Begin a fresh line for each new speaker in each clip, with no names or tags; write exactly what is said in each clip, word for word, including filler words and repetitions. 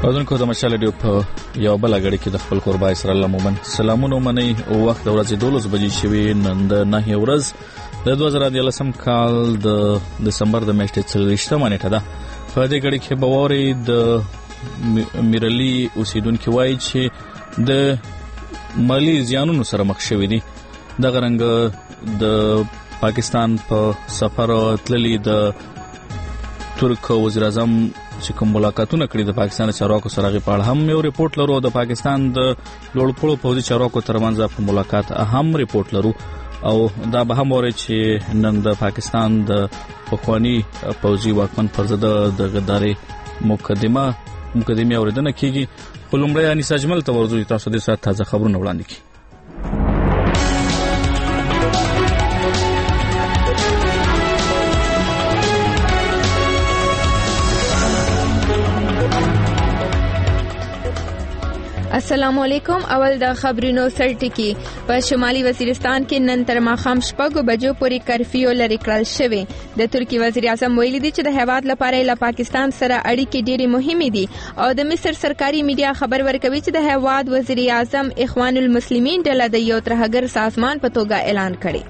اذن د مشال ډیو په یو بل غړي کې د خپل قربای سره الله مومن سلامونه منی او وخت د ورځې دولس بجې شوي نن د نه ورځ د دوه زره دیارلسم کال د دسمبر د میاشتې څلوېښتمه نیټه ده. په دې غړي کې بووري د میرلی اوسیدونکو وایي چې د مالی زیانونو سره مخ شوي دي. د غرنګ د پاکستان په سفر تللی د ترک وزیر اعظم چې کوم ملاقاتونه کړي د پاکستان چارواکو سره غي په اړه هم یو ریپورت لرو. د پاکستان د لوړپوړو پوځي چارواکو ترمنځ په ملاقات هم ریپورت لرو او دا به هم وره چې نن د پاکستان د پخوانی پوځي واکمن پر ضد د غداري مقدمه مقدمه اوریدنه کیږي. خلومړی انیس اجمل ته ورزو تاسو د سات تازه خبرونه وړاندې کړي.
السلام علیکم. اول د خبرونو سرټکی. په شمالي وزیرستان کې نن تر ماښام شپږو بجو پورې کرفیو لري کړل شوی. د ترکی وزیر اعظم ویلي دی چې د هیواد لپاره له پاکستان سره اړیکې ډېرې مهمې دي او د مصر سرکاري میډیا خبر ورکوي چې د هیواد وزیر اعظم اخوان المسلمین ډله د یو ترهګر سازمان په توګه اعلان کړي.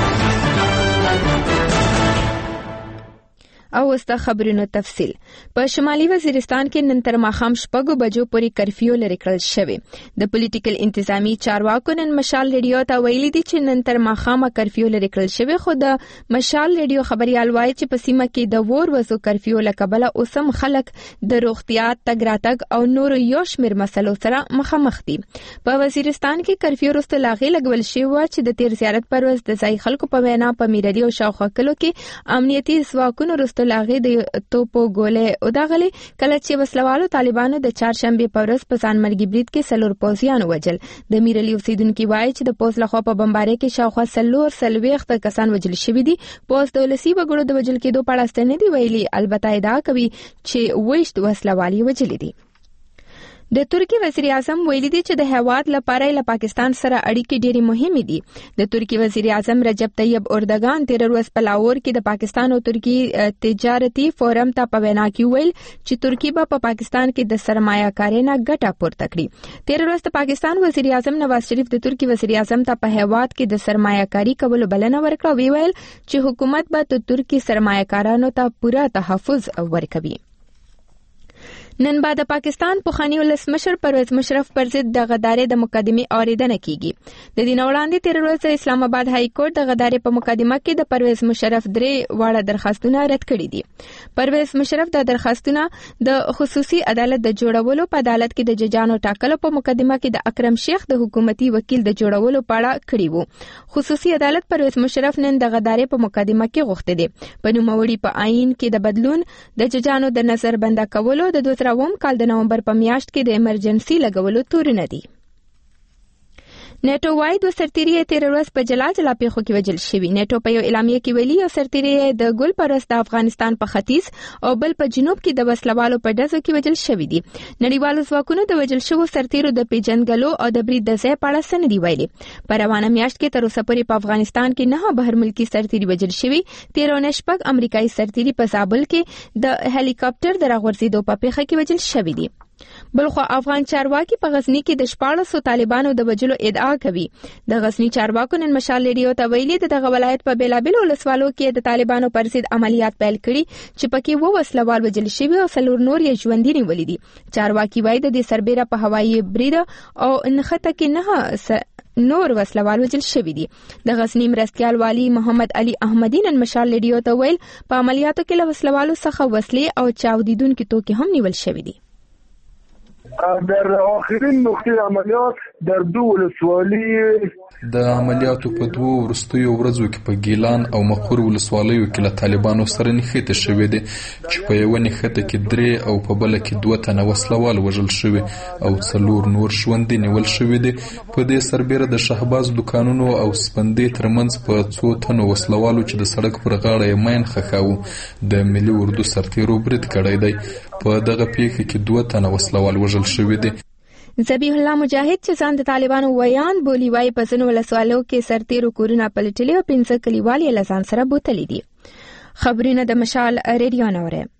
او وسته خبرونو تفصیل. په شمالي وزیرستان کې نن تر ماښام شپږو بجو پورې کرفیو لري کړل شوی. د پولیټیکل انتظامی چارواکو نن مشال ریډیو ته ویلي دي چې نن تر ماښامه کرفیو لري کړل شوی، خو د مشال ریډیو خبريال وایي چې په سیمه کې د وور وزو کرفیو لکبله اوسم خلک د روغتیا تګ راتګ او نور یو شمېر مسلو سره مخامخ دي. په وزیرستان کې کرفیو وروسته لاغې لګول شوی چې د تیر زیارت پر ورځ د ځای خلکو په وینا په میرلی او شاوخوا کلو کې امنیتي ځواکونو وروسته لاغې د توپو ګولې او دغلي کله چې وسلوالو طالبانو د چهارشنبه په ورځ په ځانمرګي برید کې سلور پوځیان وجل. د میرلی اوسیدونکو وایي چې د پوز لخوا په بمبارۍ کې شاوخوا سلور سلويخت کسان وجل شوي دي. پوز د ولسی وګړو د وجل کېدو په اړه ستنې دی ویلي، البته ادعا کوي چې وښت وسلوالي وجل دي. د ترکی وزیر اعظم ویلي دی چې د هیواد لپاره له پاکستان سره اړیکې ډېرې مهمې دي. د ترکی وزیر اعظم رجب طیب اردوغان تیر ورځ په لاهور کې د پاکستان او ترکی تجارتي فورم ته په وینا کې ویل چې ترکی به په پاکستان کې د سرمایه کارۍ نه ګټه پورته کړي. تیر ورځ د پاکستان وزیر اعظم نواز شریف د ترکی وزیر اعظم ته په هیواد کې د سرمایه کاري کولو بلنه ورکړه. وی ویل چې حکومت به د ترکی سرمایه کارانو ته پوره تحفظ ورکوي. نن بعد د پاکستان پخوانی ولسمشر پرویز مشرف پر ضد د غداري د مقدمې اوریدنه کیږي. د دین وړاندې تیر ورځ اسلام آباد های کورټ د غداري په مقدمه کې د پرویز مشرف درې واړه درخواستونه رد کړي دي. پرویز مشرف د درخواستونه د خصوصي عدالت د جوړولو په عدالت کې د ججانو ټاکلو په مقدمه کې د اکرم شیخ د حکومتي وکیل د جوړولو په اړه کړي وو. خصوصي عدالت پرویز مشرف نن د غداري په مقدمه کې غوښتي دي په نوموړي په آئین کې د بدلون، د ججانو د نظر بنده کولو، د دوه اووم کال د نومبر په میاشت کې د ایمرجنسي لګولو تورونه دي. نیټو وايي د سرتيري تیر ورځ په جلا جلا پیښو کې وجل شوی. نیټو په یو اعلامیه کې ویلي یو سرتيري د ګل پرست د افغانستان په ختیځ او بل په جنوب کې د وسلوالو په ډزو کې وجل شوی دي. نړیوالو ځواکونو د وجل شوو سرتيرو د پیژنګلو او د برید د ځای په اړه سندې ویلي. په روانه میاشت کې تر اوسه پورې په افغانستان کې نه بهر ملکی سرتيري وجل شوی. تیر ورځ شپږ امریکایي سرتيري په زابل کې د هلیکاپټر د راغورځېدو په پیښه کې وجل شوی دي. بلخو افغان چارواکي په غزنی کې د شپاړسو طالبانو د وجلو ادعا کوي. د غزنی چارواکو نن مشال ریډیو ته ویلي د دغه ولایت په بیلابیلو ولسوالو کې د طالبانو پر ضد عملیات پیل کړي چې پکې وو وسلوال وجل شوي او څلور نور یې ژوندي نیولي دي. چارواکي وایي د دې سربېره په هوایي برید او نښته کې نه نور وسلوال وجل شوي دي. د غزنی مرستیال والی محمد علي احمدی نن مشال ریډیو ته ویل په عملیاتو کې له وسلوالو څخه وسلې او چاودیدونکي توکي هم نیول شوي دي.
در آخرین نقطه عملیات در دو ولسوالی
د عملیاتو په دوه ورستیو ورځو کې په ګیلان او مقر ولسوالیو کې له طالبانو سره نښته شوې دي چې په یو نښته کې درې او په بل کې دوه تنه وسلوال وژل شوي او څلور نور ژوندي نیول شوي دي. په دې سربېره د شهباز دکانونو او سپندې ترمنځ په څو تنو وسلوالو چې د سړک پر غاړه یې ماین خښاوه د ملي اردو سرتیرو برید کړی دی. په دغه پیښه کې دوه تنه وسلوال وژل شوي دي.
ذبیح الله مجاهد چې ځان د طالبانو ویان بولی وای په ځینو ولسوالو کې سرتیرو کورونه پلټلي او پنځه کلیوال یې له ځان سره بوتلي دي. خبرونه د مشال ریډیو نوره.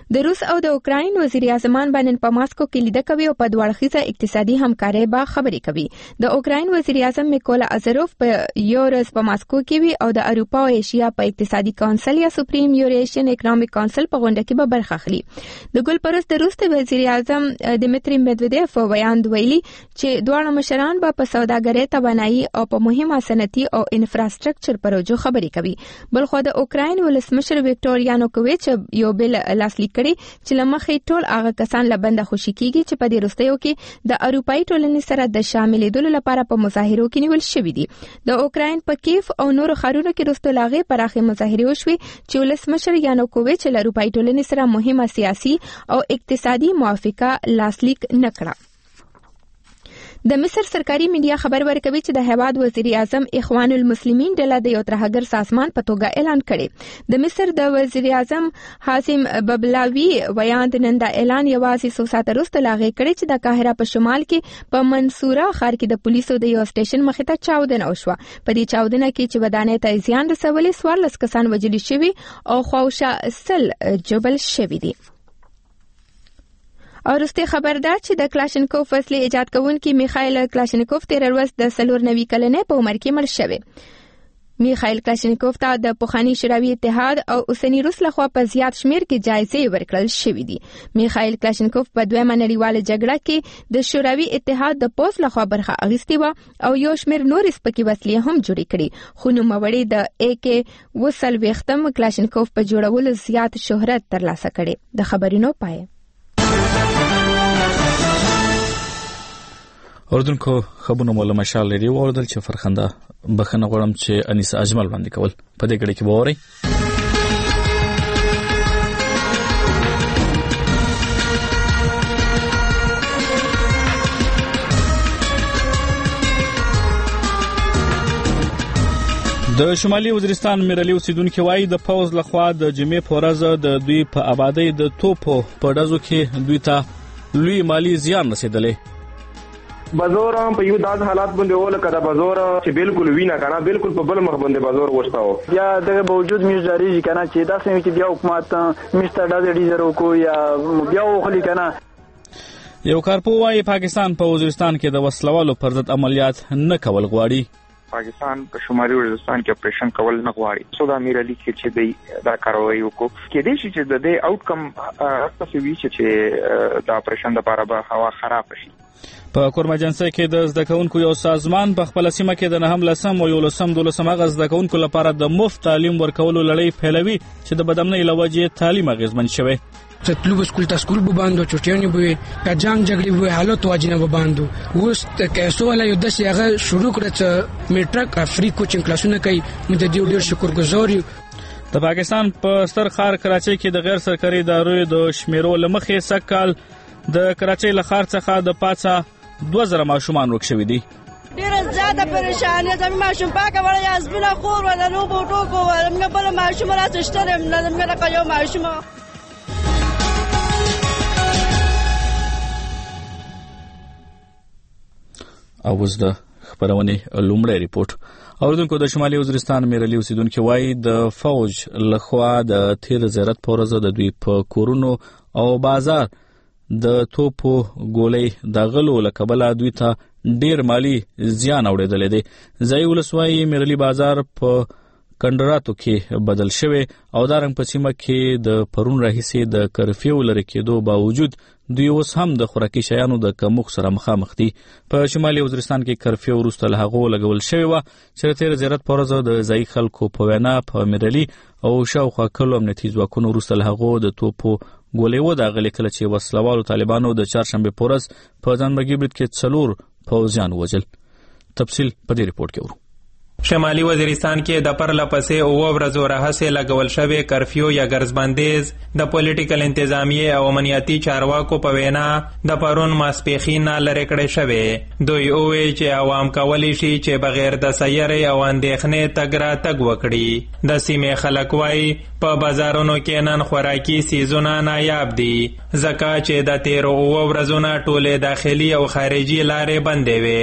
د روس او د اوکراین وزیر اعظمان باندې په ماسکو کې لیدنه کوي او په دوه اړخیزه اقتصادي همکارۍ به خبرې کوي. د اوکراین وزیر اعظم میکولا ازروف په یو ورځ په ماسکو کې وي او د اروپا او ایشیا په اقتصادي کونسل یا سپریم یوریشین اکونومیک کونسل په غونډه کې به برخه اخلي. د ګلپرست د روس د وزیر اعظم دمیتری مدودیف ویان ویلي چې دواړه مشران به په سوداګرۍ، توانایي او په مهمه صنعتي او انفراستراکچر پروژو خبرې کوي. بلخو د اوکراین ولسمشر ویکټور یانوکوویچ یو بل لاسلیک کړي چې لمخې ټول هغه کسان لبنده خوشي کیږي چې په دې وروستیو کې د اروپאי ټولنې سره د شاملېدلو لپاره په مظاهرو کې نیول شوي دي. د اوکراین په کیف او نورو ښارونو کې وروسته لاغې پراخې مظاهرې وشوې چې ولسمشر یانوکوویچ له اروپאי ټولنې سره مهمه سیاسي او اقتصادي موافقه لاسلیک نکړه. د مصر سرکاري میډیا خبر ورکوي چې د هیواد وزیر اعظم اخوان المسلمین ډله د یو ترهګر سازمان په توګه اعلان کړي. د مصر د وزیر اعظم حاسم ببلاوی ویان د نن د اعلان یوازې څو ساعته وروسته لاغې کړي چې د قاهره په شمال کې په منصوره ښار کې د پولیسو د یو سټیشن مخې ته چاودنه وشوه. په دې چاودنه کې چې ودانۍ ته زیان رسولي څوارلس کسان وژل شوي او خواوشا سل جبل شوي دي. او وروستي خبر ده چې د کلاشینکوف اصلي ایجاد کوونکي میخایل کلاشینکوف تیر ورځ د څلور نوي کلنې په عمر کې مړ شوی. میخایل کلاشینکوف ته د پخواني شوروي اتحاد او اوسنی روس لخوا په زیات شمیر کې جایزې ورکړل شوې دي. میخایل کلاشینکوف په دویمه نړیواله جګړه کې د شوروي اتحاد د پوځ لخوا برخه اخیستې و او یو شمیر نور سپکې وسلې هم جوړې کړې، خو نوموړی د اے کې وسلويختم کلاشینکوف په جوړولو زیات شهرت ترلاسه کړي. د خبرونو پای
اردوونکو خبرونه مولا مشال لري وردل چې فرخنده بخنه غوړم چې انیسه اجمل باندې کول په دې غړي کې ووري. د شمالي وزیرستان میرلی اوسیدونکو وايي د پوز لخوا د جمعې په ورځ د دوی په آبادی د توپو په ډزو کې دوی ته لوی مالی زیان رسیدلی.
بازار هم په یو داس حالات باندې وله کړه بازار چې بالکل وینا کنه بالکل په بل مخ باندې بازار وښتاو
یا د باوجود میز جاری کنه چې دا سمې چې بیا حکومت میسټر داز ډیزرو کو یا بیا خلی کنه.
یو کارپو وايي پاکستان په وزیرستان کې د وسلوالو پر ضد عملیات نه کول غواړي.
پاکستان په شمالي وزیرستان کې اپریشن کول نه غواړي. سودا میرلی کې چې د دا کاروایی وکړو کې دې چې د دې آوټکم تاسو وی چې د اپریشن لپاره به هوا خراب شي.
په کورمجنسه کې د زده کوونکو یو سازمان په خپل سیمه کې د نهم لسم او یو لسم دولسم غږ زده کوونکو لپاره د مفت تعلیم ورکولو لړۍ پیلوي چې د بدامنۍ لوجې تعلیم اغیزمن شوی.
تطلب اسکول تا اسکول بباندو چټیانی بوي کا جنگ جګړې وې حالت واجنه بباندو اوس کیسو ولا یو داسې هغه شروع کړ چې میټرک افری کوچینګ کلاسونه کوي. موږ د دې ډېر شکرګزار یو.
د پاکستان په ستر ښار کراچۍ کې د غیر سرکاري ادارو د شمیرو لمخې سکهال د کراچۍ له ښار څخه د پاتسا دوه زره ماشومان ورک شوي دي.
ډېره زیاته پریشاني زموږ ماشوم پاکه وړه یا سپینه خور ولا لوبو ټوکو موږ بل ماشوم راځشتل نه موږ یو ماشوم.
اوس د خبرونه لومړی ریپورت. اوردونکو د شمالي وزیرستان میرلی اوسیدونکو وايي د فوج لخوا د تیر زیارت په ورځ د دوی په کورونو او بازار د توپو ګولۍ د غلو لکبله دوی ته ډیر مالی زیان اوریدل دي. ځای ولسوالۍ میرلی بازار په کندراتو کې بدل شوی او دارنګ په سیمه کې د پرون راهیسې د کرفیو لري کېدو باوجود دوی اوس هم د خوراکي شیانو د کمښت سره مخامخ دي. په شمالي وزیرستان کې کرفیو وروسته له هغو لګول شوی و چې تیر زیارت په ورځ د ځای خلکو په وینا په میرلی او شاوخوا کلو امنیتي ځواکونو وروسته له هغو د توپو ګولۍ وداغلې کله چې وسلوالو طالبانو د چهارشنبې په ورځ په ځانبګي برید کې څلور پوځیان ووژل. تفصیل په دې ریپورت کې ورو.
شمالي وزیرستان کې د پرله پسې اوه ورځو راهیسې لګول شوی کرفیو یا ګرځبندیز د پولیټیکل انتظامیې او امنیتي چارواکو په وینا د پرون ماسپښین نه لرې کړی شوی. دوی وویل چې عوام کولی شي چې بغیر د سیارې او اندېښنې تګ راتګ وکړي. د سیمې خلک وایي په بازارونو کې نن خوراکي سیزونه نایاب دي ځکه چې د تیرو اوه ورځو نه ټولې داخلي او خارجي لارې بندې وې.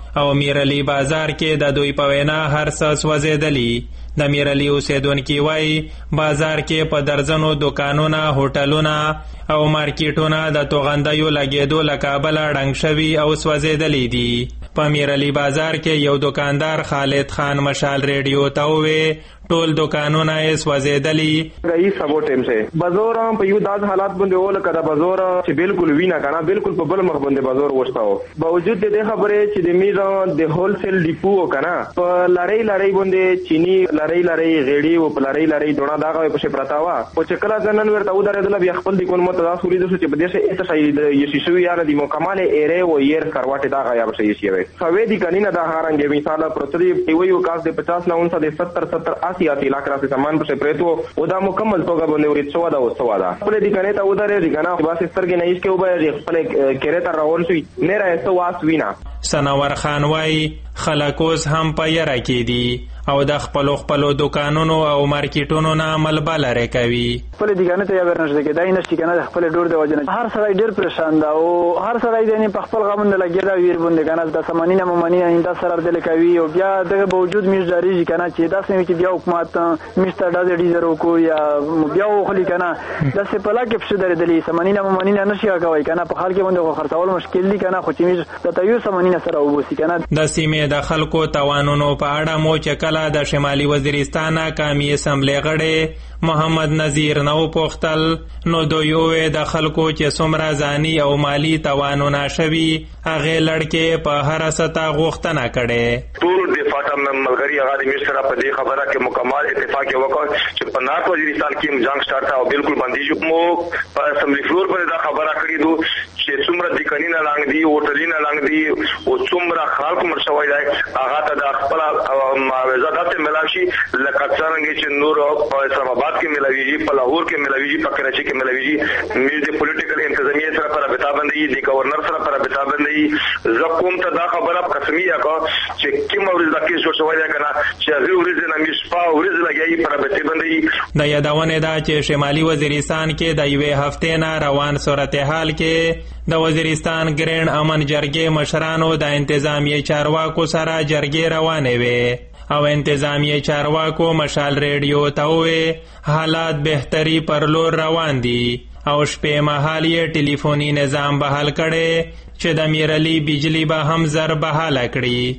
او میرعلی بازار کې د دوی په وینا هر څه سوځېدلي. د میرعلی اوسیدونکي وایي بازار کې په درځنو دکانونه، هوټلونه او مارکیټونه د توغندیو لګېدو له کابله ړنګ شوي او سوځېدلي دي. په میرعلی بازار کې یو دکاندار خالد خان مشال ریډیو ته وویل ټول دکانونه یې سوځېدلي.
رئیس سبو ټیم سے بازار په یو داس حالات باندې ول کده بازار چې بالکل وینا کنه بالکل په بل مخ باندې بازار وښتاو. باوجود د خبرې چې د میزان د هول سیل ډیپو کنه په لړۍ لړۍ باندې چینی لړۍ لړۍ غېړي او په لړۍ لړۍ دونه داغه په پرتاوا او چې کله ځنن ورته ودرې د بیا خپل د کوم تداسوري د چې بده سه ایت شي د یشي یاره د مکمل ایره او ير کرواټه داغه یا شي شي وي خوي دي کنه دا هارنګ مثال پروتری وی وکاس د پچاس نه اونسه د ستر ستر آسیاتی لاکھ را سامان پر پریتو او دا مکمل توګه باندې ورې څو دا او څو دا خپل دي کنه ته ودرې دي کنه بس سترګې نه هیڅ کې وبای خپل کېره ته راول شي نه راځي واس وینا.
سنور خان وای خلکوز هم په یره کې دي او د خپل خپل دکانونو او مارکیټونو نه عمل بالره کوي.
خپل دیګانه ته یې ورنځ کې دای نشي کنه خپل ډور دی وجنه هر سړی ډیر پریشان دا او هر سړی دې په خپل غمند لګی دا ویر باندې کنه د سمانینه ممنی انده سره دل کوي او بیا دغه باوجود میش جاری کنه چې دا سمې چې بیا حکومت مستر داز ډیزرو کو یا بیا خو کنه د سپلا کې څه درې دلی سمانینه ممنی نشي کوي کنه په حال کې باندې خرڅول مشکل دي کنه خو چې میش د تایو سمانینه سره وبوسي کنه.
د سیمې د خلکو توانونو په اړه مو چې کله د شمالي وزیرستان قومي اسمبلی غړی محمد نذیر نو پوښتل نو دوی وې د خلکو چې څومره ځاني او مالی توانونه شوي هغه لړکې په هر سطح غوښتنه کړي.
ټول دفاع ملګری هغه د مشر په دې خبره کې مکمل اتفاق وکړ چې په نارت وزیرستان کې جنگ سٹارټ او بالکل باندې جو مو په اسمبلی فلور پر دا خبره کړې دو چې څومره د کنينه لاندې دی هوټلینه لاندې دی او څومره خلک مرشوي دی هغه ته د خپل معاوضات ملاشي لکه څنګه چې نور په اسلام آباد کې ملويږي په لاهور کې ملويږي په کراچي کې ملويږي مې د پولیټیکل انتظامیه سره پر رابطه باندې دی گورنر سره پر رابطه باندې زکوم ته دا خبره قسمیه کا چې کوم ورځ د کیسو شوی دی کنه چې هغه ورځ نه مشپا ورځ لګي پر رابطه باندې
د یادونه دا چې شمالي وزیرستان کې د یوې هفته نه روان صورتحال کې د وزیرستان ګرین امن جرګې مشرانو د انتظامیه چارواکو سره جرګې روانې وې او انتظامیه چارواکو مشال ریډیو ته وې حالات بهتري پر لور روان دي او شپې مهال یې ټلیفوني نظام بحال کړي چې د میرعلی بجلی به هم زر بحال کړي.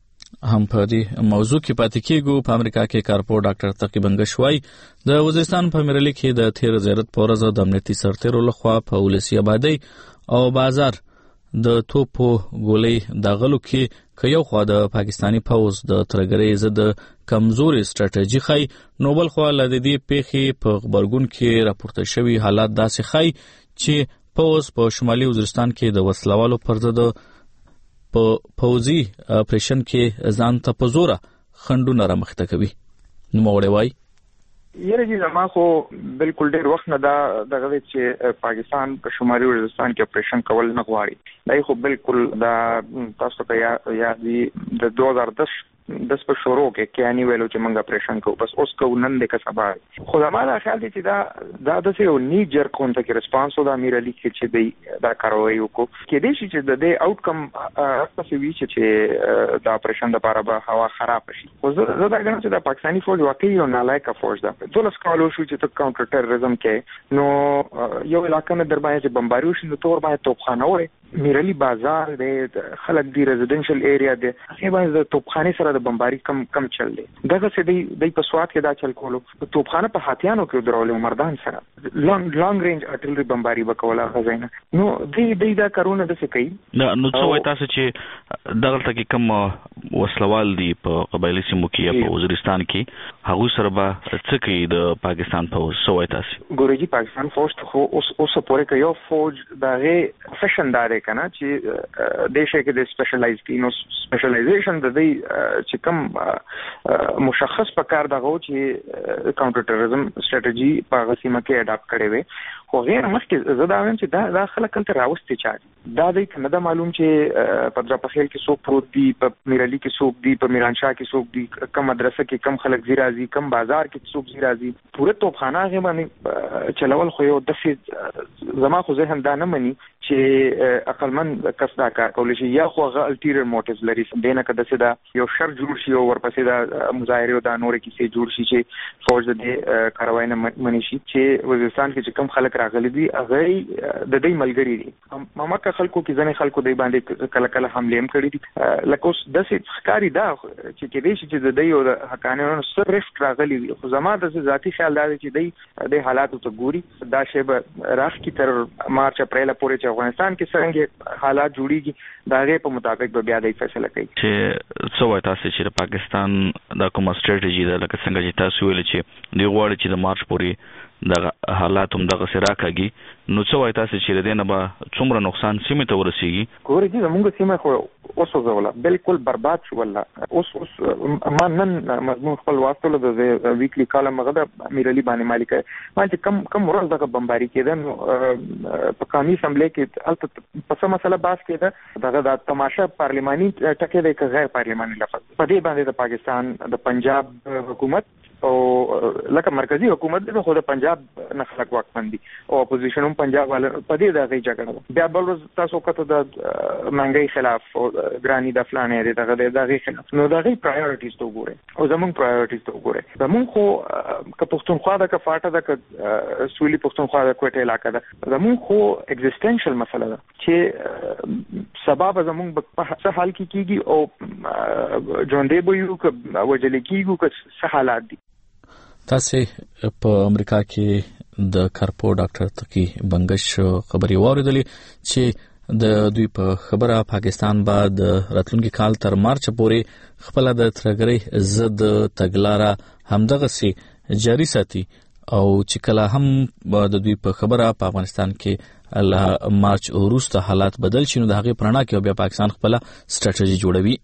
هم په دې موضوع کې پاتې کېږو. په امریکا کې کارپور ډاکټر تقی بنگشوای د وزیرستان په میرعلی کې د تیر زیارت په ورځ د امنیتي سرتیرو لخوا په ولسی آبادی او بازار د توپو ګولۍ داغلو کې که یو خوا د پاکستانی پوز د ترګرۍ ضد کمزوري ستراتیژي خای نو بل خوا له دې پیښې په خبرګون کې راپورته شوي حالات داسې خای چې پوز په شمالي وزیرستان کې د وسلوالو پر ضد په پوزي اپریشن کې ځان ته په زوره خنډونه رامخته کوي. نو وړي وای
یره چې زما خو بالکل ډېر وخت نه دا دغه چې پاکستان په شمالي وزیرستان کې اپریشن کول نه غواړي دا خو بالکل دا تاسو ته یا یا د دوه هزار دس د سپه شروع کې کیانی ویلو چې موږ اپریشن کوو بس اوس کو نن د کسبا خو دا ما خیال دي چې دا دا د یو نی جر کونته کې ریسپانس او د میرعلی کې چې دی دا کاروي وکړو کې دې چې د دې آوټ کم تاسو وی چې دا اپریشن د لپاره به هوا خراب شي خو زه دا غواړم چې د پاکستانی فوج واقعي یو نالایق فوج ده ټول سکالو شو چې ته کاونټر ټیرریزم کې نو یو علاقې نه در باندې چې بمباریو شي نو تور باندې توپخانه وي میرعلی بازار د خلک دی ریزیدنشل ایریا دی هغه باندې د توپخانه سره د بمباری کم کم چل دی دغه څه دی د په سواد کې دا چل کولو توپخانه په هاتیانو کې درولې مردان سره لانګ لانګ رینج ارټلری بمباری وکوله غزاینه نو دی دی دا کارونه د څه کوي
نو څه وای تاسو چې دغه تکي کم وسلوال دی په قبایلی سیمو کې په وزیرستان کې هغه سره به څه کوي د پاکستان په سوای تاسو
ګورېږي پاکستان فوج خو اوس اوس پورې کې یو فوج دغه فیشن دار کنه چې دیشه کې د سپیشلایز کینو سپیشلایزیشن د دې چې کوم مشخص پکار دغه چې کاونټر ټیرریزم ستراتیژي په غسیمه کې اډاپټ کړي وي خو غیر مخکې زه دا وایم چې دا د خلک کله راوستي چا دا د کنه دا معلوم چې په درپخیل کې څوک پروت دی په میرعلی کې څوک دی په میرانشاه کې څوک دی کم مدرسه کې کم خلک زیرازي کم بازار کې څوک زیرازي پوره توپخانه هغه باندې چلول خو یو د زما خو ذهن دا نه مني چې عقلمن کس دا کار کولی شي یا خو هغه الټیریور موټیوز لري دینه کده چې دا یو شر جوړ شي او ورپسې دا مظاهره او دا نور کیسې جوړ شي چې فوج د کاروای نه منی شي چې وزیرستان کې کوم خلک راغلي دي هغه د دې ملګری دي ماماکه خلکو کې ځنې خلکو د باندې کله کله حمله هم کړې دي لکه اوس د ښکاری دا چې کې دې چې د دې او د حقانیانو سره رفت راغلي وي خو زما د ذاتی خیال دا چې دې د حالاتو ته ګوري دا شی به راخ کی تر مارچ اپریل پورې چې افغانستان کې څنګه حالات جوړیږي دا غي په مطابق به بیا د فیصله کوي
چې څو وایي تاسو چې د پاکستان د کوم استراتیژي د لکه څنګه چې تاسو ویل چې دی غواړي چې د مارچ پورې د حالاتو دغه سره راکاږي نو څو وایي تاسو چې د دې نه به څومره نقصان سیمه ته ورسیږي
ګورې دي موږ سیمه خو اوس وزوله بالکل برباد شو والله اوس اوس ما نن مضمون خپل واستلو د ویکلی کالم غدا امیر علي باندې مالک ما چې کم کم ورځ دغه بمباری کېده په قومي اسمبلی کې البته په څه مسله باس کېده دغه د تماشا پارلماني ټکی د غیر پارلماني لفظ په دې باندې د پاکستان د پنجاب حکومت او لکه مرکزی حکومت د خو د پنجاب نه خلک واکمن دي او اپوزیشن هم پنجاب والے په دې دغه جګړه بیا بل تاسو کته د منګي خلاف او ګرانی د فلانې دغه دغه خلاف نو دغه پرایورټیز ته وګوره او زمونږ پرایورټیز ته وګوره زمونږ خو ک پښتونخوا د ک فاټه د ک سولي پښتونخوا د کوټه علاقې ده زمونږ خو ایگزیسټنشل مسله ده چې سبب زمونږ په څه حال کې کیږي او ژوندې به یو ک وجل کیږي ک څه حالات دي
تاسو په امریکا کې د کارپو ډاکټر تقی بنگش خبري واردلې چې د دوی په خبره پاکستان بعد راتلونکي کال تر مارچ پورې خپل د ترګري زد تګلارې همدغه سي جاري ساتي او چې کله هم د دوی په خبره په افغانستان کې الله مارچ وروسته حالات بدل شي نو د هغه پرانا کې بیا پاکستان خپل ستراتیژي جوړوي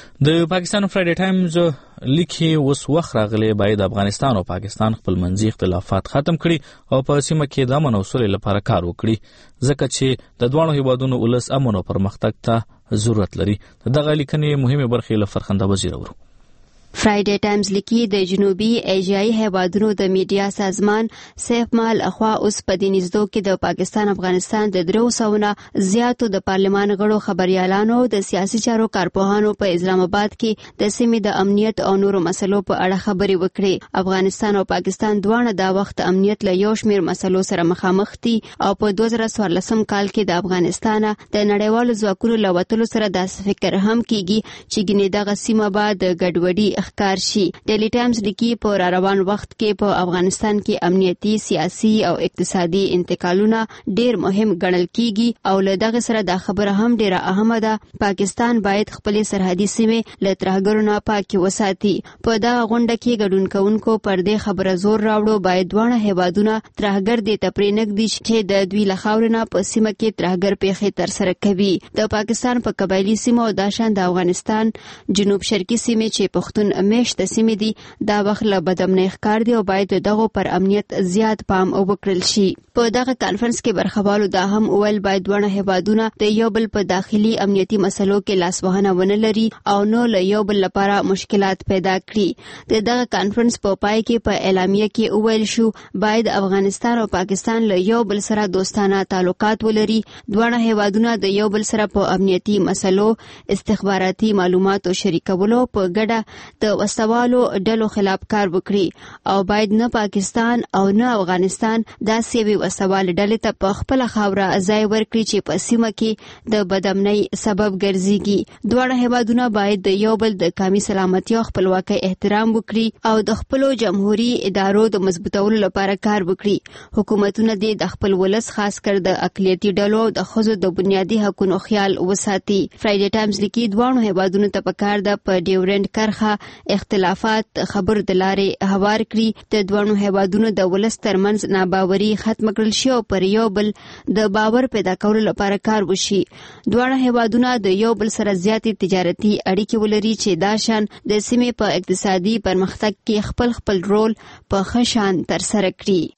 د پاکستان فرایډے ټایمز لیکي اوس وخت راغلی باید افغانستان او پاکستان خپل منځي اختلافات ختم کړي او په سیمه کې د امن او سولې لپاره کار وکړي ځکه چې د دوه هیوادونو ولس امن او پرمختګ ته ضرورت لري دغه لیکنې مهمه برخه له فرخنده وزیر ورو
فرایډے ټایمز لیکي د جنوبي ایشیایي هیوادونو د میډیا سازمان سیف مال اخوا اوس په دې نږدو کې د پاکستان افغانستان د درو سوونه زیاتو د پارلمان غړو خبريالانو د سیاسي چارو کارپوهانو په اسلام آباد کې د سیمې د امنیت او نورو مسلو په اړه خبرې وکړې افغانستان او پاکستان دواړه د وخت امنیت له یو شمېر مسلو سره مخامخ دي او په دوه زره څوارلسم کال کې د افغانستان د نړیوالو ځواکونو له وتلو سره داسې فکر هم کیږي چې ګنې دغه سیمه به د ګډوډي ښکار شي ډیلی ټایمز لیکي په را روان وخت کې په افغانستان کې امنیتي سیاسي او اقتصادي انتقالونه ډیر مهم ګڼل کیږي او له دغه سره دا خبره هم ډیره اهمه ده پاکستان باید خپل سرحدي سیمې له ترهګرو نه پاکي وساتي په دا غونډه کې ګډون کوونکو پر دې خبره زور راوړو باید دوه هیوادونه ترهګر دي تپرینګ دي چې د دوی لخواورنه په سیمه کې ترهګر پیښې تر سره کوي د پاکستان په قبایلی سیمو او داشان د افغانستان جنوب شرقي سیمې چې پښتون میشت سیمې دي دا وخت له بدامنۍ ښکار دي او باید دغه پر امنیت زیات پام وکړل شي په دغه کانفرنس کې برخوالو دا هم اول باید دوه هیوادونه د یو بل په داخلي امنیتي مسلو کې لاسوهنه ونه لري او نو له یو بل لپاره مشکلات پیدا کړي د دغه کانفرنس په پای کې په اعلامیه کې وویل شو باید افغانستان او پاکستان له یو بل سره دوستانه تعلقات ولري دوه هیوادونه د یو بل سره په امنیتي مسلو استخباراتي معلوماتو شریکولو په ګډه د وسوالو ډلو خلاف کار وکړي او باید نه پاکستان او نه افغانستان داسې وي وسوال ډلې ته په خپل خاوره ځای ورکړي چې په سیمه کې د بدامنۍ سبب ګرځيږي دوه هیوادونه باید د یو بل د قومي سلامتۍ او خپلواکۍ احترام وکړي او د خپل جمهوریت ادارو د مضبوطولو لپاره کار وکړي حکومتونه د خپل ولس خاص کر د اقلیتي ډلو د خزو د بنیادي حقوقو خیال وساتي فرایډے ټایمز لیکي دوه هیوادونو ته پکار د په ډیورنډ کرخه اختلافات خبر د لارې هوار کړي د دوه هیوادونو د ولس ترمنځ ناباوري ختم کړل شي او پر یو بل د باور پیدا کولو لپاره کار وشي دوه هیوادونه د یو بل سره زیاتې تجارتي اړیکې ولري چې دا شان د سیمې په اقتصادي پرمختګ کې خپل خپل رول په ښه شان ترسره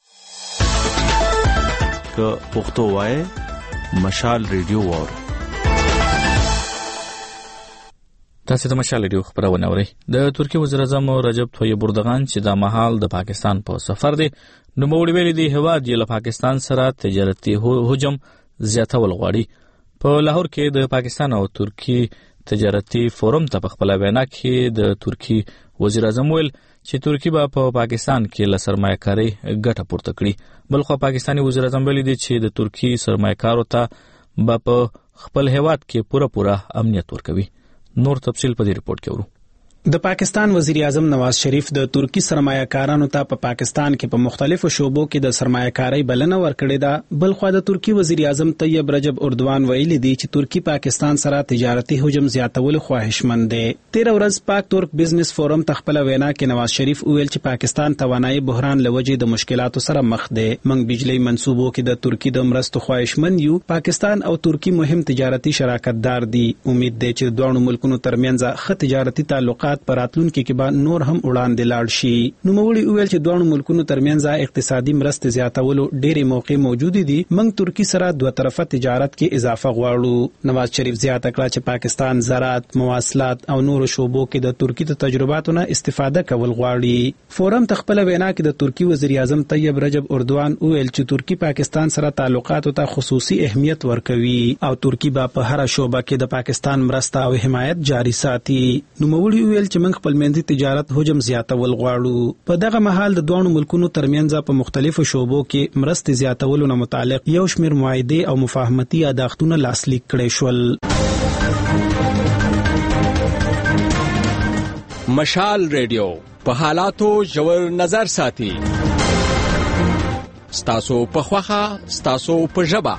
کړي
که پښتو وایي مشال ریډیو وور
تاسو د مشال ریډیو خبرونه اورئ د ترکیه وزیر اعظم رجب طیب اردوغان چې د مهال د پاکستان په سفر دی نو موږ ویلي دی هوا د پاکستان سره تجارتي هجوم زیاتول غواړي. په لاهور کې د پاکستان او ترکی تجارتي فورم ته په خپل بیان کې د ترکی وزیر اعظم ویل چې ترکی به په پاکستان کې له سرمایه‌کاري ګټه پورته کړي. بلخو پاکستاني وزیر اعظم ویلي دی چې د ترکی سرمایه‌کارو ته به په خپل هیواد کې پوره پوره امنیت ورکوي. نور تفصیل په دې ریپورت کې ورو.
د پاکستان وزیر اعظم نواز شریف د ترکی سرمایه‌کارانو ته په پاکستان کې په مختلفو شعبو کې د سرمایه‌کاري بلنه ورکړې ده. بل خو د ترکی وزیر اعظم طیب رجب اردوان ویلي دی چې ترکی پاکستان سره تجارتي حجم زیاتول خواهشمند دی. تیر ورځ پاک ترک بزنس فورم ته خپل وینا کې نواز شریف ویل چې پاکستان توانایي بحران لوجې د مشکلاتو سره مخ دی. موږ بجلی منصوبو کې د ترکی د مرستو خواهشمند یو. پاکستان او ترکی مهم تجارتي شراکتدار دي. امید دی چې دوه ملکونو ترمنځ ښه تجارتي تعلقات پر راتلونکي کې به نور هم وړاندې لاړ شي. نوموړي ویل چې دوه ملکونو ترمنځ اقتصادي مرستې زیاتولو ډېرې موقع موجود دي. موږ ترکی سره دوه طرفه تجارت کې اضافه غواړو. نواز شریف زیاته کړه چې پاکستان زراعت، مواصلات او نورو شعبو کې د ترکی د تجرباتو نه استفاده کول غواړي. فورم ته خپل وینا کې د ترکی وزیر اعظم طیب رجب اردوان ویل چې ترکی پاکستان سره تعلقاتو ته خصوصي اهمیت ورکوي او ترکی به په هر شعبه کې د پاکستان مرسته او حمایت جاري ساتي. نوموړي ویل چې موږ خپل منځي تجارت حجم زیاتول غواړو. په دغه مهال د دوه ملکونو ترمنځ په مختلفو شعبو کې مرستې زیاتولو نه متعلق یو شمېر معاهدې او مفاهمتي یاداښتونه لاسلیک کړي شول.
مشال ریډیو په حالاتو ژور نظر ساتي. ستاسو په خوخه، ستاسو په ژبه.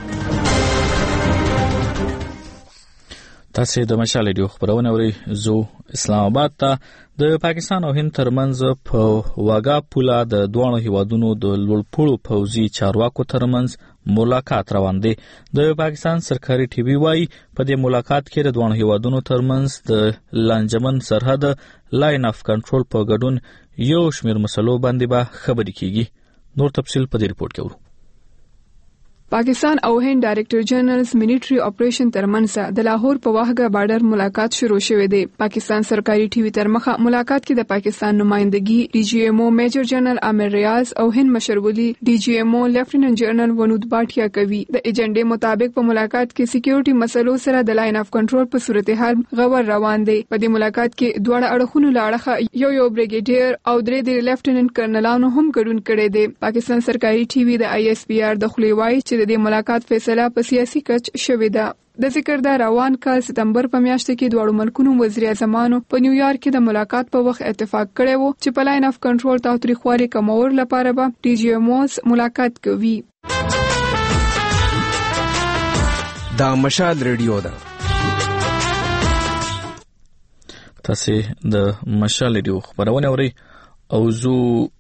تاسو د مشال ریډیو خبرونه اورئ. زو اسلام آباد ته د پاکستان او هند ترمنځ په واګا پوله د دوه هیوادونو د لوړپوړو پوځي چارواکو ترمنځ ملاقات روان دی. د پاکستان سرکاري ټي وي وايي په دې ملاقات کې د دوه هیوادونو ترمنځ د لانجمن سرحد لاین اف کنټرول په ګډون یو شمېر مسلو باندې به خبرې کیږي. نور تفصیل په دې ریپورت کې ورو.
پاکستان او هند ډایریکټر جنرالز ملټری اپریشن ترمنځ د لاهور په واهګه بارډر ملاقات شروع شوه دی. پاکستان سرکاري ټي وي ترمخه ملاقات کې د پاکستان نمائندګي ډي جی ایم او میجر جنرال عامر ریاض او هند مشرولي ډي جی ایم او لیفټیننټ جنرال ونود باټیا کوي. د ایجنډې مطابق په ملاقات کې سکیورټي مسلو سره د لاین اف کنټرول په صورتحال غور روان دی. په دې ملاقات کې دواړه اړخونو لاړه یو یو بریګیډیر او درې درې لیفټیننټ کرنلانو هم ګډون کړي دي. پاکستان سرکاري ټي وي د آی اس پی آر د خلیوای چې د دې ملاقات فیصله په سیاسي کچ شوې ده. د ذکر د روان کال ستمبر په میاشت کې دواړو ملکونو وزیر اعظمانو په نیویارک کې د ملاقات په وخت اتفاق کړی وو چې په لاین اف کنټرول تاوتریخوالي کمول لپاره به ډي جی ایم اوز ملاقات کوي.
دا مشال ریډیو ده.
تاسو د مشال ریډیو خبرونه اورئ او زو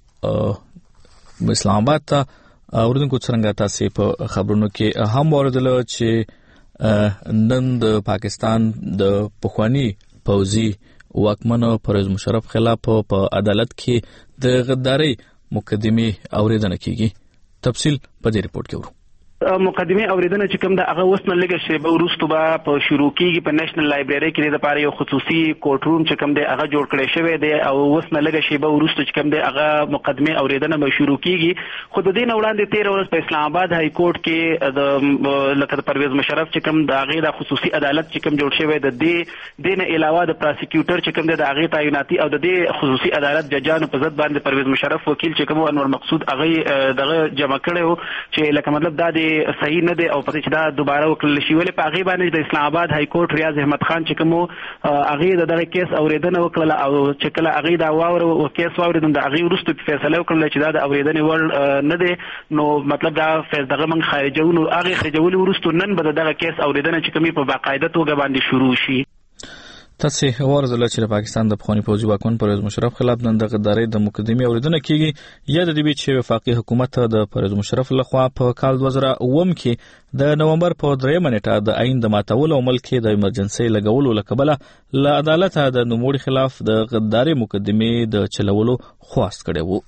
اسلام آباد ته اوردونکو څنګه تاسو په خبرونو کې هم اوریدل چې نن د پاکستان د پخوانی پوځي واکمن پرویز مشرف خلاف په عدالت کې د غداري مقدمه اوریدنه کیږي. تفصیل په دې ریپورت کې ورو.
مقدمه اوریدنه چې کوم د هغه وسنه لګه شی به ورستو به په شروع کیږي په نېشنل لایبرری کې د لپاره یو خصوصي کوټ روم چې کوم د هغه جوړ کړی شوی دی او وسنه لګه شی به ورستو چې کوم د هغه مقدمه اوریدنه به شروع کیږي. خو د دین وړاندې تیر ورځ په اسلام آباد های کورټ کې د لکه پرویز مشرف چې کوم د هغه د خصوصي عدالت چې کوم جوړ شوی د دې دین علاوه د پراسیکیوټر چې کوم د هغه تعیناتی او د دې خصوصي عدالت ججانو په ضد باندې پرویز مشرف وکیل چې کوم انور مقصود هغه دغه جمع کړو چې لکه مطلب دا د صحیح نه دی او پته چې دا دوباره وکړل شي. ولې په هغه باندې د اسلام آباد های کورټ ریاض احمد خان چې کوم هغه دغه کیس اوریدنه وکړه او چې کله هغه دا واور او کیس واوریدل د هغه ورستو فیصله وکړه چې دا د اوریدنې ور نه دی نو مطلب دا دغه من خارجونو هغه خارجول ورستو نن به دغه کیس اوریدنه چې کومي په باقاعده توګه باندې شروع شي.
تاسو ورزله چې پاکستان د پخوانی پوځي واکمن پرویز مشرف خلاف نن د غداري د مقدمه اوریدنه کیږي. یا د دې چې وفاقي حکومت د پرویز مشرف لخوا په کال دوه زره اووه کې د نومبر په درېمه نیټه د عین د ماتول او ملک د ایمرجنسي لګولو لکبله له عدالت د نوموړي خلاف د غداري مقدمه د چلولو خواست کړي وو.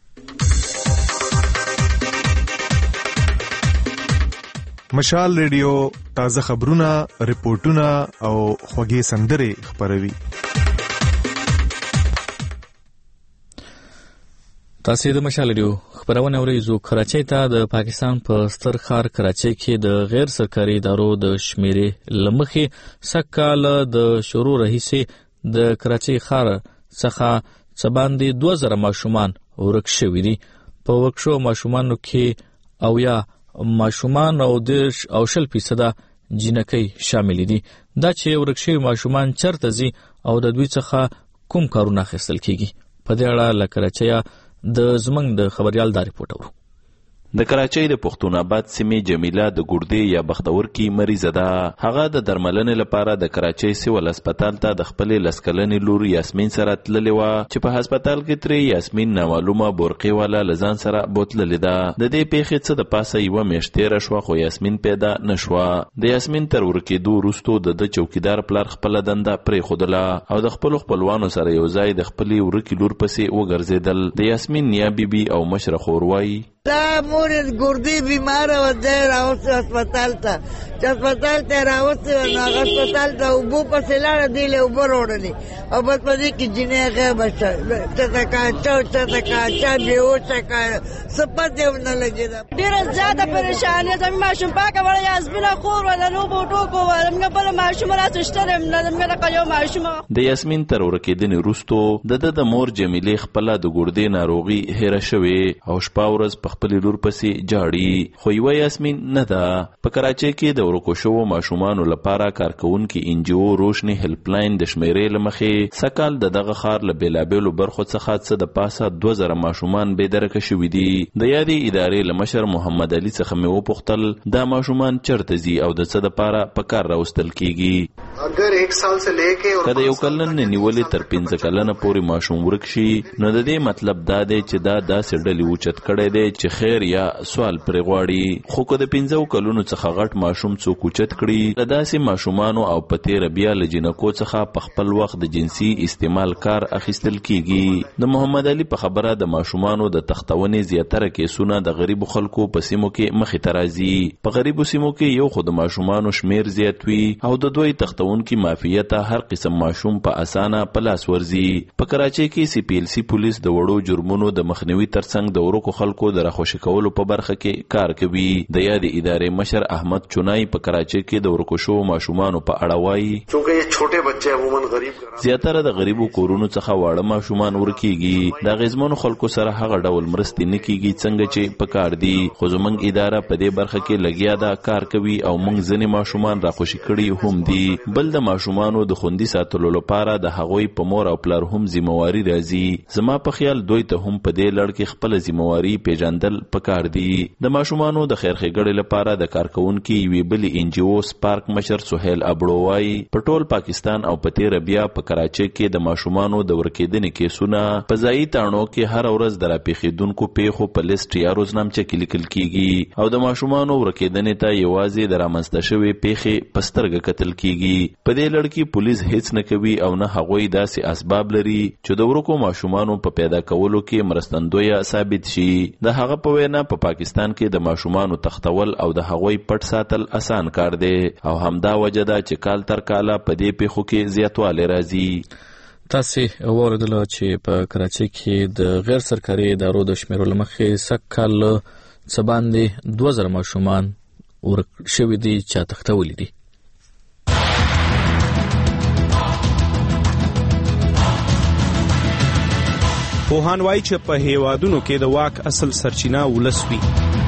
مشال ریډیو تازه خبرونه، ریپورتونه او خوږې سندرې خبروي.
تاسو د مشال ریډیو خبرونه اورئ. کراچۍ ته د پاکستان په ستر ښار کراچۍ کې د غیر سرکاري ادارو د شمیرې لمخې سکهال د شروع رئیسې د کراچۍ ښار څخه څباندې دوه زره ماشومان ورک شوي دي. په ورکشو ماشومانو کې او یا ماشومان او دیش او شل فیصده جنکۍ شامل دي. دا چې ورک شوي ماشومان چرته ځي او د دوی څخه کوم کارونه اخیستل کیږي، په دې اړه له کراچۍ د زمنګ د خبريال دا رپورټ اورو.
د کراچۍ د پښتون آباد سیمې جمیله د ګردې یا بختور کې مریضه ده. هغه د درملنې لپاره د کراچۍ سیول هسپتال ته د خپلې لسکلنې لور یاسمین سره تللې وه چې په هسپتال کې ترې یاسمین نامعلومه بورقې والا له ځان سره بوتللې ده. د دې پیښې څه د پاسه یوه میاشت تېره شوه خو یاسمین پیدا نه شوه. د یاسمین تر ورکېدو وروستو د ده چوکیدار پلار خپله دنده پرېښودله او د خپلو خپلوانو سره یو ځای د خپلې ورکې لور پسې وګرځېدل. د یاسمین نیا بیبي او مشره خور وایي
دا مور ګردې بیماره وه، دی راوستې هسپتال ته چې هسپتال ته یې راوستې وه نو هغه هسپتال ته اوبو پسې لاړه، دی له اوبه راوړلې او بس په دې کې جینۍ غیبه شوه، چاته کاچه او چاته کاچه بېهوشه که څه پته یې ونه لګېده.
ډېره زیاته پریشاني ده. زموږ ماشوم پاکه وړه یاسمینه خور وه، له لوبو ټوکو وه، زموږ بله ماشومه راسه شته دی نه، زموږ دغه یو ماشومه.
د یاسمین تر ورکېدنې وروستو د ده د مور جمیلې خپله د ګردې ناروغي هېره شوې او شپه ورځ په خپلې لور پسې جاړي، خو یوه یاسمین نه ده. په کراچۍ کې د ورکو شوو ماشومانو لپاره کارکوونکي انجیو روشني هیلپ لاین د شمیرې له مخې سکهال د دغه ښار له بېلابېلو برخو څخه څه د پاسه دوه زره ماشومان بېدرکه شوي دي. د یادې ادارې له مشر محمد علي څخه مې وپوښتل دا ماشومان چرته ځي او د څه دپاره په کار راوستل کیږي. که د یو کلن نه نیولې تر پنځه کلنه پورې ماشوم ورک شي نو د دې مطلب دا دی چې دا داسې ډلې اوچت کړی دی چې خیر یا سوال پرې غواړي. خو که د پنځو کلونو څخه غټ ماشوم څوک اوچت کړي، له داسې ماشومانو او په تېره بیا له جنکو څخه په خپل وخت د جنسي استعمال کار اخیستل کیږي. د محمد علي په خبره د ماشومانو د تختونې زیاتره کیسونه د غریبو خلکو په سیمو کې مخې ته راځي. په غریبو سیمو کې یو خو د ماشومانو شمیر زیات وي او د دوی تختونکي مافیه ته هر قسم ماشوم په اسانه په لاس ورځي. په کراچۍ کې سی پی ایل سی پولیس د وړو جرمونو د مخنیوي ترڅنګ د ورکو خلکو د راخوشي کولو په برخه کې کار کوي. د یادې ادارې مشر احمد چونای په کراچۍ کې د ورکو شوو ماشومانو په اړه وایي
چونکه یہ چھوٹے بچے عموماً غریب
زیاتره د غریبو کورونو څخه واړه ماشومان ورکیږي. د غیزمنو خلکو سره هغه ډول مرستې نه کیږي څنګه چې په کار دي. خو زموږ اداره په دې برخه کې لګیا ده، کار کوي او موږ ځینې ماشومان راخوشي کړي هم دي. بل د ماشومانو د خوندي ساتلو لپاره د هغوی په مور او پلار هم ذمہواری راځي. زما په خیال دوی ته هم په دې لړ کې خپل ذمہواری پیژندل پکار دي. د ماشومانو د خیر ښېګړې لپاره د کارکوونکي یوې بلې انجیو سپارک مشر سهیل ابړو وایي په ټول پاکستان او په تېره بیا په کراچۍ کې د ماشومانو د ورکېدنې کیسونه په ځایي تاڼو کې هره ورځ د راپېښېدونکو پیښو په لیست یا روزنامچه کې لیکل کیږي او د ماشومانو ورکېدنې ته یوازې د رامنځته شوې پیښې په سترګه کتل کیږي. په دې لړ کې پولیس هیڅ نه کوي او نه هغوی داسې اسباب لري چې د ورکو ماشومانو په پیدا کولو کې مرستندویه ثابت شي. د هغه په وینا په پاکستان کې د ماشومانو تختول او د هغوی پټ ساتل اسان کار دی او همدا وجه ده چې کال تر کاله په دې پیښو کې زیاتوالی راځي.
تاسو اوریدل چې په کراچۍ کې د غیر سرکاري ادارو د شمیرو له مخې سکهال څه باندې دوه زره ماشومان ورک شوي دي چې تختولي دي.
پوهان وایي چې په هیوادونو کې د واک اصل سرچینه ولس وي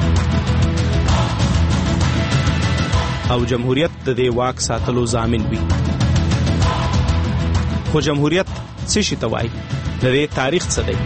او جمهوریت د دې واک ساتلو ضامن وي. خو جمهوریت څه شي ته وایي؟ د دې تاریخ څه دی؟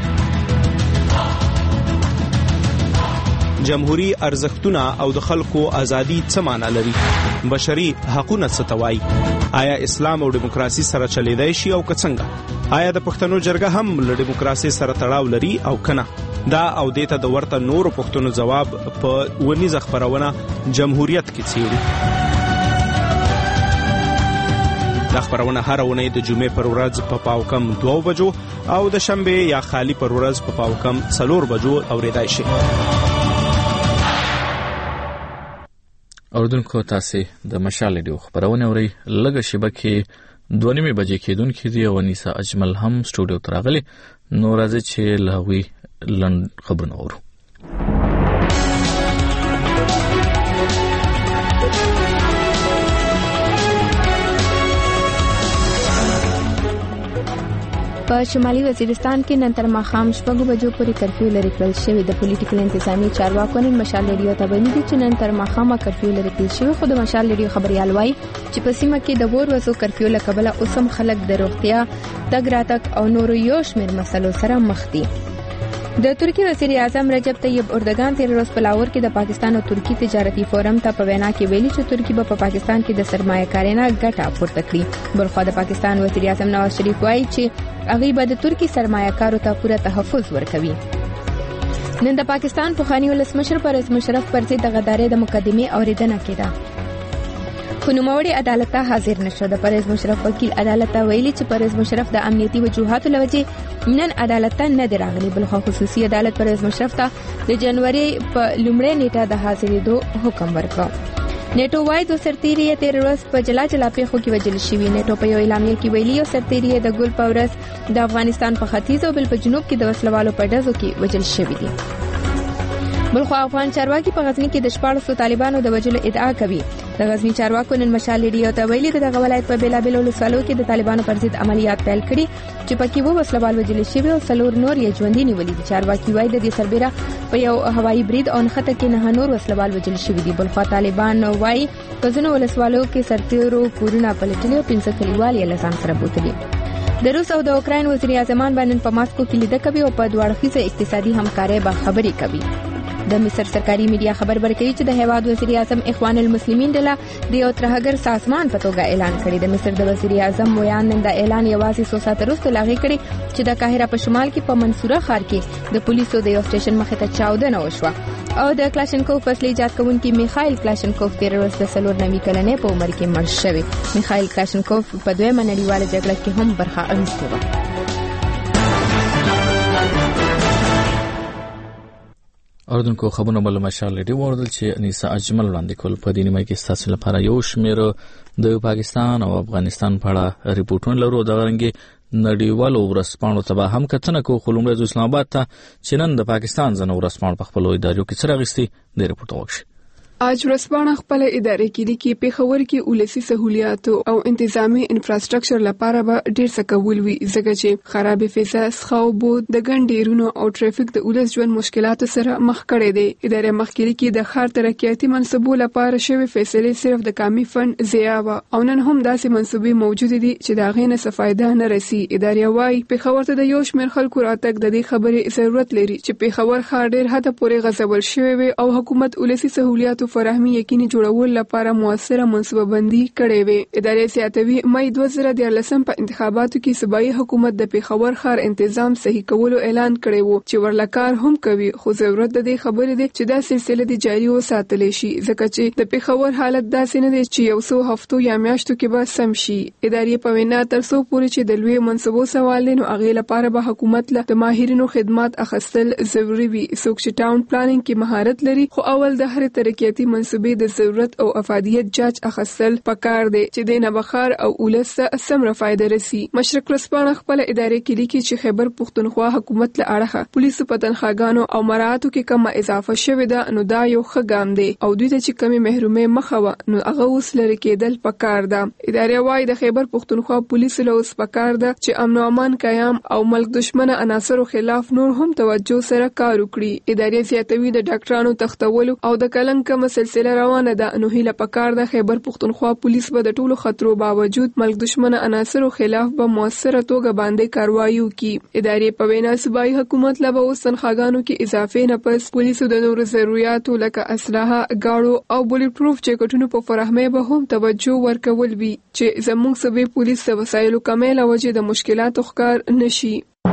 جمهوری ارزښتونه او د خلکو ازادي څه معنا لري؟ بشري حقوقونه څه ته وایي؟ آیا اسلام او دیموکراسي سره چلیدای شي او که څنګه؟ آیا د پښتنو جرګه هم له دیموکراسي سره تړاو لري او کنه؟ دا او دیته د ورته نورو پښتنو جواب په ونیزه خبرونه جمهوریت کې څیړي. دا خبرونه هر ونې د جمعې پر ورځ په پاو کم دوه بجو او د شنبه یا خالی پر ورځ په پاو کم څلور بجو اوریدای شي.
اوردونکو تاسو د مشال ډیو خبرونه اوري لږه شبکه دوه نیمه بجې کېدونکې دی او انیسا اجمل هم سټوډیو ته راغلي. نو راځي چې لهوی لند خبرونه اورو.
په شمالي وزیرستان کې نن تر ماښام شپږ بجو پورې کرفیو لري کړل شوی. د پولیټیکل انتظامی چارواکو نن مشال ریډیو ته ویلي دي چې نن تر ماښامه کرفیو لري کړل شوی. خو د مشال ریډیو خبريال وایي چې په سیمه کې د ور وسو کرفیو له کبله اوسم خلک د روغتیا تګ راتګ او نورو یو شمېر مسلو سره مخ دي. د ترکی وزیر اعظم رجب طیب اردوغان تیر ورځ په لاهور کې د پاکستان او ترکی تجارتي فورم ته په وینا کې ویلي چې ترکی به په پاکستان کې د سرمایه کارۍ نه ګټه پورته کړي. بلخوا د پاکستان وزیر اعظم نواز شریف وایي چې هغه به د ترکی سرمایه کارو ته پوره تحفظ ورکوي. نن د پاکستان پخوانی ولسمشر پرویز مشرف پر ضد د غدارۍ د مقدمې اوریدنه کېده. خو نوموړی عدالت ته حاضر نشو. د پرویز مشرف وکیل عدالت ته ویلي چې پرویز مشرف د امنیتي وجوهاتو لوجې نن عدالت ته نه دی راغلی. بلخوا خصوصي عدالت پرویز مشرف ته د جنوري په لومړۍ نیټه د حاضرېدو حکم ورکړ. نیټو وایي د سرتیری تیر ورځ په جلا جلا پیښو کې وژل شوی. نیټو په یو اعلامیه کې ویلي یو سرتیری د ګل په ورځ د افغانستان په ختیځ او بل په جنوب کې د وسلوالو په ډزو کې وژل شوی دي. بلخوا افغان چارواکي په غزنی کې د شپاړسو طالبانو د وژلو ادعا کوي. د غزنی چارواکو نن مشال ریډیو ته ویلي د دغه ولایت په بیلابیلو ولسوالو کې د طالبانو پر ضد عملیات پیل کړي چې پکې وو وسلوال وژل شوي او څلور نور یې ژوندي نیولي دي. چارواکي وایي د دې سربېره په یو هوایي برید او نښته کې نه نور وسلوال وژل شوي دي. بلخوا طالبان وایي په ځینو ولسوالو کې سرتیرو کورونه پلټلي او پنځه کلیوال یې له ځان سره بوتلي. د روس او د اوکراین وزیر اعظمان باندې په ماسکو کې لیدنه کوي او په دوه اړخیزه اقتصادي همکارۍ به خبرې کوي. د مصر سرکاري میډیا خبر ورکوي چې د هیواد وزیر اعظم اخوان المسلمین ډله د یو ترهګر سازمان په توګه اعلان کړی. د مصر د وزیر اعظم ویان نن د اعلان یوازې څو ساعته وروسته لاغې کړي چې د قاهره په شمال کې په منصوره ښار کې د پولیسو د یو سټیشن مخې ته چاودنه وشوه او د کلاشینکوف فصلي ایجاد کوونکي میخایل کلاشینکوف تیر ورځ د څلور نوي کلنې په عمر کې مړ شوی. میخایل کلاشینکوف په دویمه نړیواله جګړه کې هم برخه اخیستې وه.
اوردونکو خبرونه بل مشال لري وردل چې انیسا اجمل وړاندې کول په دیني مې کې ستاسو لپاره یو شمېر د پاکستان او افغانستان په اړه ریپورتونه لرو. د غرنګي نړیوالو ورځپاڼو ته هم کتنه کوو. خو لومړی اسلام آباد ته چې نن د پاکستان ځنه ورځپاڼو په خپل ادارو کې څه راغستي د ریپورت وکړي.
اج ورځپاڼه خپل ادارې کې لیکي پېښور کې ولسی سہولیات او انتظامی انفراستراکچر لپاره به ډیر څه کول وی ځکه چې خراب فضا خاوبو د ګڼډیرونو او ټریفیک د ولس ژوند مشکلاتو سره مخ کړي دي. ادارې مخکې کې د ښار ترقیاتي منصوبو لپاره شوی فیصله صرف د کمی فند زیاده او نن هم داسې منصوبې موجود دي چې دا غینه څه فائدہ نه رسی. ادارې وايي پېښور ته د یو شمېر خلکو راتګ د دې خبرې ضرورت لري چې پېښور ښار ډیر حد پورې غځول شوی او حکومت ولسی سہولیات فراهمي یقیني جوړول لپاره موثره منصوبه بندي کړې وي. ادارې سیاتوي مې دوه زره دیارلسم په انتخاباتو کې صوبایي حکومت د پېښور ښار تنظیم صحیح کولو اعلان کړی وو چې ورلکار هم کوي. خو ضرورت د دې خبرې دی چې دا سلسله د جاری وساتل شي ځکه چې د پېښور حالت داسې نه دی چې یو څو هفتو یا میاشتو کې به سم شي. ادارې په وینا تر څو پورې چې د لوی منصوبو سوال نو هغه لپاره به حکومت له د ماهرینو خدمات اخیستل ضروری وي. څوک چې ټاون پلانینګ کې مهارت لري خو اول د هر ترقیاتي منصوبې د ضرورت او افادیت جاج اخیستل پکار دی چې د نبخار او اولس سمره فائدہ رسی. مشرق رسپانه خپل ادارې کې لیکي چې خیبر پښتونخوا حکومت له اړخه پولیسو په تنخواګانو او مراتو کې کم اضافه شوې ده نو دا یو ښه ګام دی او دوی ته چې کمی محرومه مخه نو هغه اوس لري کېدل پکار ده. ادارې وايي د خیبر پښتونخوا پولیسو له اوس پکار ده چې امن او امان قیام او ملک دشمنه عناصرو خلاف نور هم توجه سره کار وکړي. ادارې زیاتوي د ډاکټرانو تختولو او د کلنګ مسلسله روانه ده نو هیله پکار ده خیبر پښتونخوا پولیس به د ټولو خطرو باوجود ملک دشمنه عناصرو خلاف به موثره توګه باندې کاروایی وکړي. ادارې په وینا صوبایي حکومت له اوس تنخواګانو کې اضافه نه پس پولیسو د نورو ضرورتو لکه اسلحه ګاړو او بولټ پروف جیکټونو په فراهمۍ به هم توجه ورکول وي چې زموږ صوبې پولیس د وسایلو کمې له وجې د مشکلاتو ښکار نشي.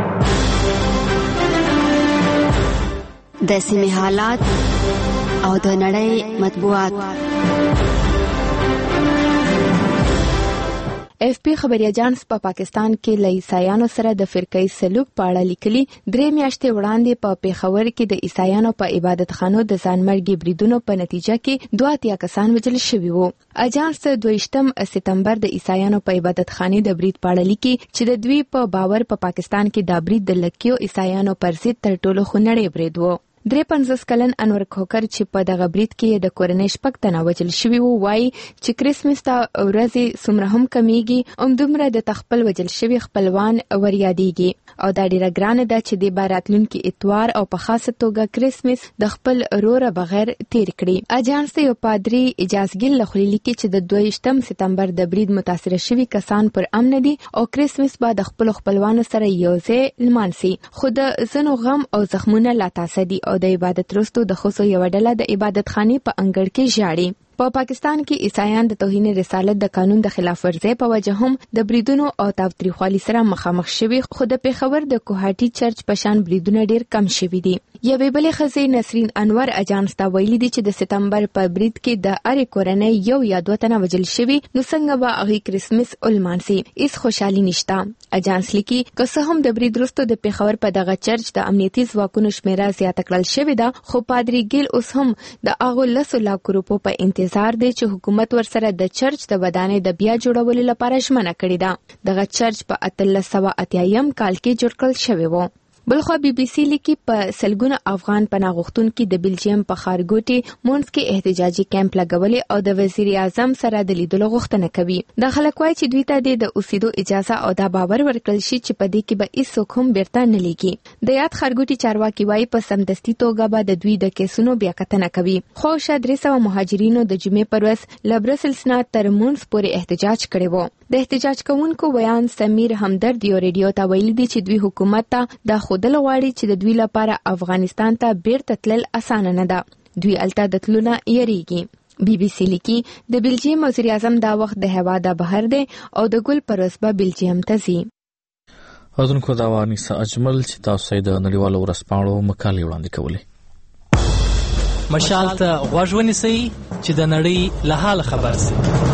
د سیمې حالات او د نړۍ مطبوعات.
اف پی خبري اجانس په پا پاکستان کې له عیسایانو سره د فرقې سلوک په اړه لیکلي درې میاشتې وړاندې په پیښور کې د عیسایانو په عبادتخانو د ځانمرګي بریدونو په نتیجه کې دوه اتیا کسان وژل شوي وو. اجانس دویشتم سپتمبر د عیسایانو په عبادتخانې د برید په اړه لیکي چې د دوی په باور په پا پاکستان کې د برید د لکیو عیسایانو پر ضد تر ټولو خونړی برید وو. درې پنځوس کلن انور کوکر چې په دغه برید کې د کورنۍ شپږ تنه وژل شوي وو وایي چې کریسمس ته ورځې څومره هم کمیږي همدومره د تخپل وژل شوي خپلوان وریادېږي او دا ډیره ګرانه ده چې د باراتلونکي اتوار او په خاصه توګه کریسمس د خپل وروره بغیر تیر کړي. اجانس یو پادری اجازګل لخوا لیکي چې د دویشتم سپتمبر د برید متاثر شوي کسان پر امن دي او کریسمس به د خپل خپلوانو سره یوځای لمانځي خو د ځینو غم او زخمونه لا تاسه دي او د عبادت رستو د خصو یو ډله د عبادت خانې په انګړ کې ژاړي. په پا پاکستان کې عیسایان د توهین رسالت د قانون د خلاف ورزۍ په وجه هم د بریدونو او تاوتریخوالي سره مخامخ شوي خو د پیښور د کوهاټي چرچ په شان بریدونه ډیر کم شوي دي. یوې بلې ښځې نسرین انور اجانس ته ویلي دي چې د سپتمبر په برید کې د هرې کورنۍ یو یا دوه تنه وژل شوي نو څنګه به هغوی کریسمس ولمانځي. هیڅ خوشحالي نشته. اجانس لیکي که څه هم د برید وروسته د پیښور په دغه چرچ د امنیتي ځواکونو شمیره زیاته کړل شوې ده خو پادری ګیل اوس هم د هغو لسو لاکو روپو په انتظار دی چې حکومت ورسره د چرچ د ودانۍ د بیا جوړولو لپاره ژمنه کړې ده. دغه چرچ په اتلس سوه اتیایم کال کې جوړ کړل شوی و. بلخوا بی بی سی لیکي په سلګونه افغان پناه غوښتونکي د بلجیم په ښارګوټي مونږ کې احتجاجي کیمپ لګولې او د وزیر اعظم سره د لیدلو غوښتنه کوي. دا خلک وایي چې دوی ته د اوسېدو اجازه او دا باور ورکړل شي چې په دې کې به هیڅوک هم بیرته نه لیږي. د یاد ښارګوټي چارواکي وایي په سمدستي توګه به د دوی د کیسونو بیا کتنه کوي. خو شاید درې سوه مهاجرینو د جمعې پر ورځ له برسلز نه تر مونږ پورې احتجاج کړی و. د احتجاج کوونکو بیان سمیر همدرد یو ریډیو ته ویلي دي چې دوی حکومت ته د خودل غواړي چې د دوی لپاره افغانستان ته بیرته تلل اسانه نه ده. دوی الته د تلو نه یریږي. بی بی سی لیکي د بلجیم وزیر اعظم دا وخت د هواده بهر دی او د ګل پر ورځ به بلجیم ته ځي.
اوسنکو دا وانیسه اجمل چې تاسو د نړیوالو ورځپاڼو مقالې وړاندې کولې.
مشال ته غوږ ونیسئ چې د نړۍ له حال خبر شئ.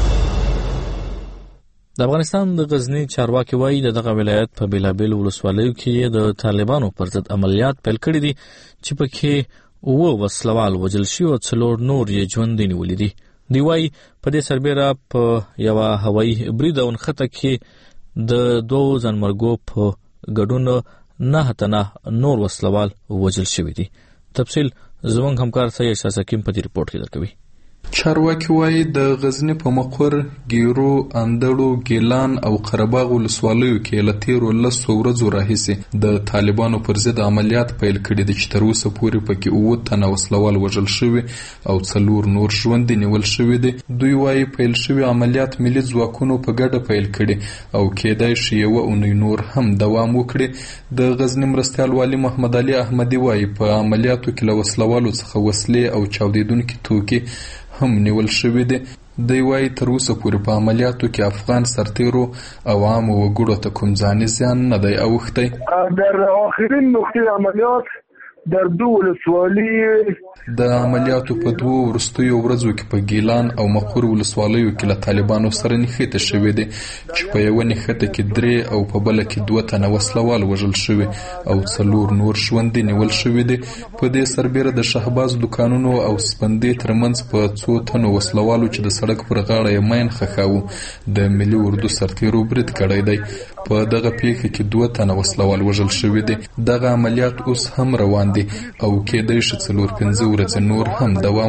د افغانستان د غزنی چارواکي وایي د دغه ولایت په بیلابیل ولسوالیو کې د طالبانو پر ضد عملیات پیل کړي دي چې پکې اووه وسلوال وژل شوي او څلور نور یې ژوندي نیولي دي. دوی وایي په دې سربیره په یوه هوایي برید او نښته کې د دوو ځانمرګو په ګډون نهه تنه نور وسلوال وژل شوي دي. تفصیل زموږ همکار سید احساس حکیم په دې رپورټ کې درکوي.
چارواکي وایي د غزنی په مقر، ګیرو، اندړو، ګیلان او قرهباغ ولسوالیو کې له تیرو لسو ورځو راهیسې د طالبانو پر ضد عملیات پیل کړي دي چې تر اوسه پورې پکې اووه تنه وسلوال وژل شوي او څلور نور ژوندي نیول شوي دي. دوی وایي پیل شوي عملیات ملي ځواکونو په ګډه پیل کړي او کېدای شي یوه اونۍ نور هم دوام وکړي. د غزنی مرستیال والي محمد علي احمدي وایي په عملیاتو کې له وسلوالو څخه وسلې او چاودیدونکي توکي هم نیول شوي دي. دی وایي تر اوسه پورې په عملیاتو کې افغان سرتیرو او عامو وګړو ته کوم ځاني زیان نه دی اوښتی.
در آخرین نقطه عملیات در دو ولسوالي
د عملیاتو په دوو وروستیو ورځو کې په ګیلان او مقر ولسوالیو کې له طالبانو سره نښتې شوې دي چې په یوه نښته کې درې او په بله کې دوه تنه وسلوال وژل شوي او څلور نور ژوندي نیول شوي دي. په دې سربیره د شهباز دوکانونو او سپندې ترمنځ په څو تنو وسلوالو چې د سړک پر غاړه یې مین ښخاوه د ملي اردو سرتیرو برید کړی دی. په دغه پیښه کې دوه تنه وسلوال وژل شوي دي. دغه عملیات اوس هم روان دي او کېدای شي څلور پنځه ورځې نور هم دوام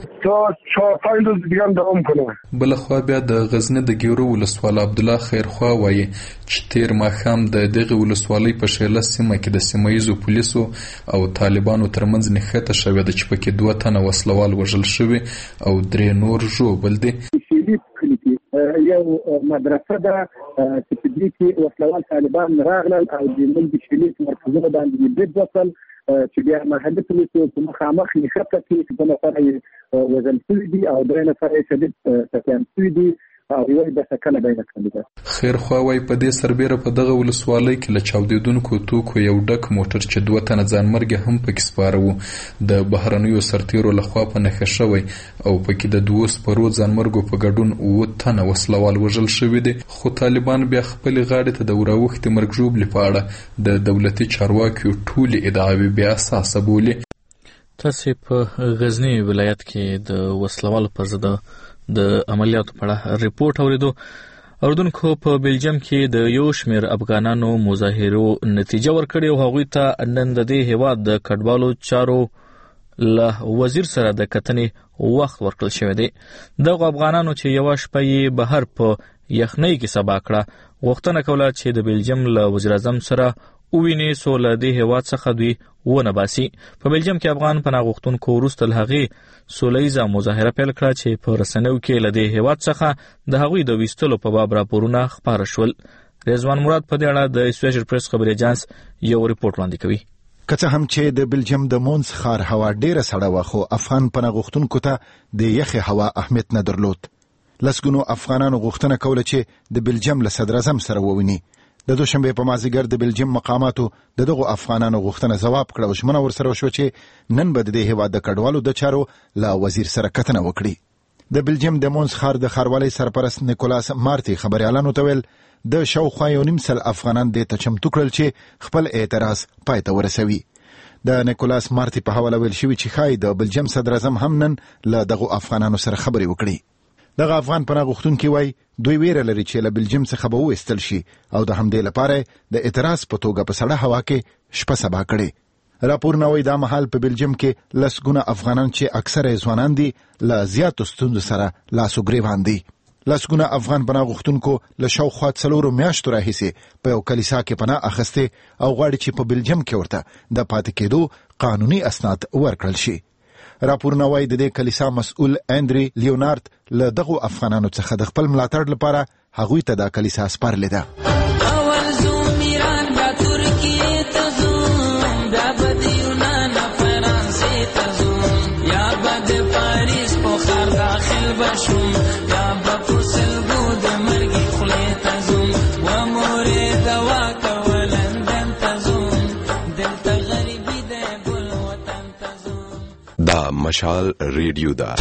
وکړي. بلخوا بیا د غزنی د ګیرو ولسوال عبدالله خیرخوا وایي چې تیر ماښام د دغې ولسوالۍ په شیله سیمه کې د سیمه ییزو پولیسو او طالبانو ترمنځ نښته شوې ده چې پکې دوه تنه وسلوال وژل شوي او درې نور ژوبل دي.
یو مدرسه ده چې په دې کې وسلوال طالبان راغلل او د ملک شلیک مرکزونه باندې برید وکړل چې بیا محلي پولیسو په مخامخ نښته کې دوه نفره یې وژل شوي دي او درې نفره یې شدید ټپیان شوي دي او یو د سکنه بین کاندیدات
خیر خو وای په دې سربېره په دغه ولسوالۍ کې له چاودیدونکو توکو یو ډک موټر چې دوه تنه ځانمرګي هم پکې سپاره وو د بهرنیو سرتیرو لخوا په نښه شوی او پکې د دوو سپرو ځانمرګو په ګډون اووه تنه وسلوال وژل شوي دي خو طالبان بیا خپلې غاړې ته د وراوښتې مرګ ژوبلې په اړه د دولتي چارواکیو ټولې ادعاوې بې اساسه بولي.
تاسې په غزني ولایت کې د وسلوالو پر ضد د عملیاتو په اړه ریپورت اوریدو. اردوونکو په بلجیم کې د یو شمېر افغانانو مظاهرو نتیجه ورکړې او هغوی ته نن د دې هېواد د کډوالو چارو له وزیر سره د کتنې وخت ورکړل شوی دی. دغو افغانانو چې یوه شپه یې بهر په یخنۍ کې سبا کړه غوښتنه کوله چې د بلجیم له وزیر اعظم سره وویني څو له دې هېواد څخه دوی ونه باسي. په بلجیم کې افغان پناه غوښتونکو وروسته له هغې سوله مظاهره پیل کړه چې په رسنیو کې له دې هېواد څخه د هغوی د ویستلو په باب راپورونه خپاره شول. رضوان مراد په دې اړه د اسوشیټډ پریس خبري اجانس یو ریپورت وړاندې کوي.
که څه هم چې د بلجیم د مونس ښار هوا ډیره سړه وه خو افغان پناه غوښتونکو ته د یخې هوا اهمیت نه درلود. لسګونو افغانانو غوښتنه کوله چې د بلجیم له صدر اعظم سره وویني. د دوشنبه په مازیګر د بلجیم مقاماتو د دغو افغانانو غوښتنه ځواب کړه او ژمنه ورسره وشوه چې نن به د دې هېواد د کډوالو د چارو له وزیر سره کتنه وکړي. د بلجیم د مونس ښار د ښاروالۍ سرپرست نیکولاس مارتی خبریالانو ته ویل د شاوخوا یو نیم سل افغانان دې ته چمتو کړل چې خپل اعتراض پای ته ورسوي. د نیکولاس مارتی په حواله ویل شوي چې ښایي د بلجیم صدر اعظم هم نن له دغو افغانانو سره خبرې وکړي. دغه افغان پناه غوښتونکي وایي دوی ویره لري چې له بلجیم څخه به وایستل شي او د همدې لپاره د اعتراض په توګه په سړه هوا کې شپه سبا کړې. راپورونه وایي دا مهال په بلجیم کې لسګونه افغانان چې اکثره یې ځوانان دي له زیاتو ستونزو سره لاس و ګریوان دي. لسګونه افغان پناه غوښتونکو له شاوخوا څلورو میاشتو راهیسې په یو کلیسا کې پناه اخیستې او غواړي چې په بلجیم کې ورته د پاتې کېدو قانوني اسناد ورکړل شي. راپورونه وایي د دې کلیسا مسؤل اندری لیونارد له دغو افغانانو څخه د خپل ملاتړ لپاره هغوی ته دا کلیسا سپارلې ده.
مشال ریډیو دا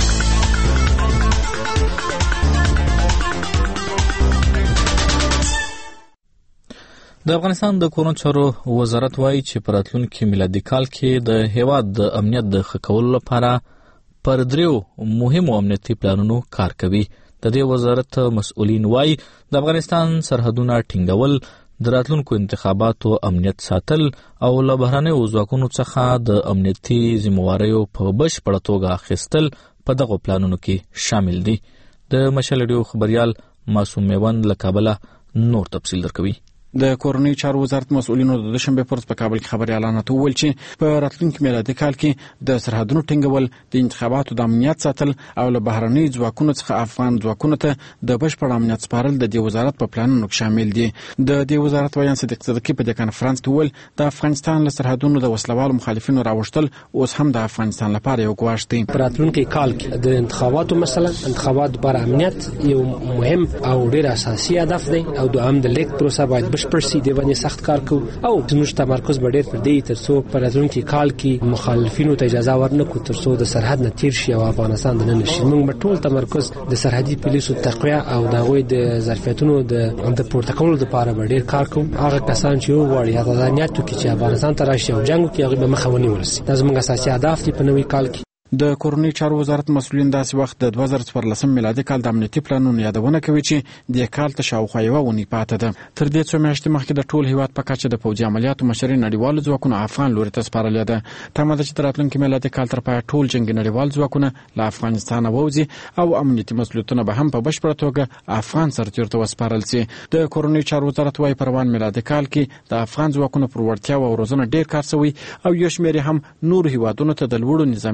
د افغانستان د کورونو چارو وزارت وایي چې په راتلونکي میلادي کال کې د هیواد د امنیت د ښه کولو لپاره پر دریو مهمو امنیتي پلانونو کار کوي. د دې وزارت مسؤلین وایي د افغانستان سرحدونه ټینګول، د راتلونکو انتخاباتو امنیت ساتل او له بهرنیو ځواکونو څخه د امنیتي ذمهواریو په بشپړه توګه اخیستل په دغو پلانونو کې شامل دي. د مشال ریډیو خبریال معصوم میوند له کابله نور تفصیل درکوي.
د کورنۍ چارو وزارت مسؤلینو د دوشنبه پر ورځ په کابل کې خبريالانو ته وویل چې په راتلونکي میلادي کال کې د سرحدونو ټینګول، د انتخاباتو د امنیت ساتل او له بهرنۍ ځواکونو څخه افغان ځواکونو ته د بشپړ امنیت سپارل د دې وزارت په پلانونو کې شامل دي. د دې وزارت ویان صدیق صدیقی په دې کانفرنس کې وویل د افغانستان له سرحدونو د وسلوالو مخالفینو راوښتل اوس هم د افغانستان لپاره یو ګواښ دی.
په راتلونکي کال کې د انتخاباتو مسله انتخابات لپاره امنیت یو مهم او ډیر اساسي هدف دی او دوام د لیک پروسه باید بشپړ شي. د باندې سخت کار کوو او زموږ تمرکز به ډېر پر دې ترڅو په راتلونکي کال کې مخالفینو ته اجازه ورنکړو ترڅو د سرحد نه تیر شي او افغانستان د نن شي. موږ به ټول تمرکز د سرحدي پولیسو تقویه او د هغوی د ظرفیتونو د د پورته کولو لپاره به ډېر کار کوو. هغه کسان چې وغواړي هغه ځانیاتو کې چې افغانستان ته راشي او جنګ وکړي هغوی به مخه ونیول شي. دا زموږ اساسي هدف دی په نوي کال کې.
د کورنۍ چارو وزارت مسؤلین داسې وخت د دوه زره څوارلسم میلادي کال د امنیتي پلانونو یادونه کوي چې د کال ته شاوخوا یوه اونۍ پاته ده. تر دې څو میاشتې مخکې د ټول هیواد په کچه د پوځي عملیاتو مشري نړیوالو ځواکونو افغان لوري ته سپارلې ده. تمه ده چې د راتلونکي میلادي کال تر پایه ټول جنګي نړیوال ځواکونه له افغانستانه ووځي او امنیتي مسؤلیتونه به هم په بشپړه توګه افغان سرتیرو ته وسپارل شي. د کورنۍ چارو وزارت وايي په روان میلادي کال کې د افغان ځواکونو پر وړتیا او روزنه ډېر کار شوی او یو شمېر هم نور هیوادونو ته د لوړو نظامي زده کړو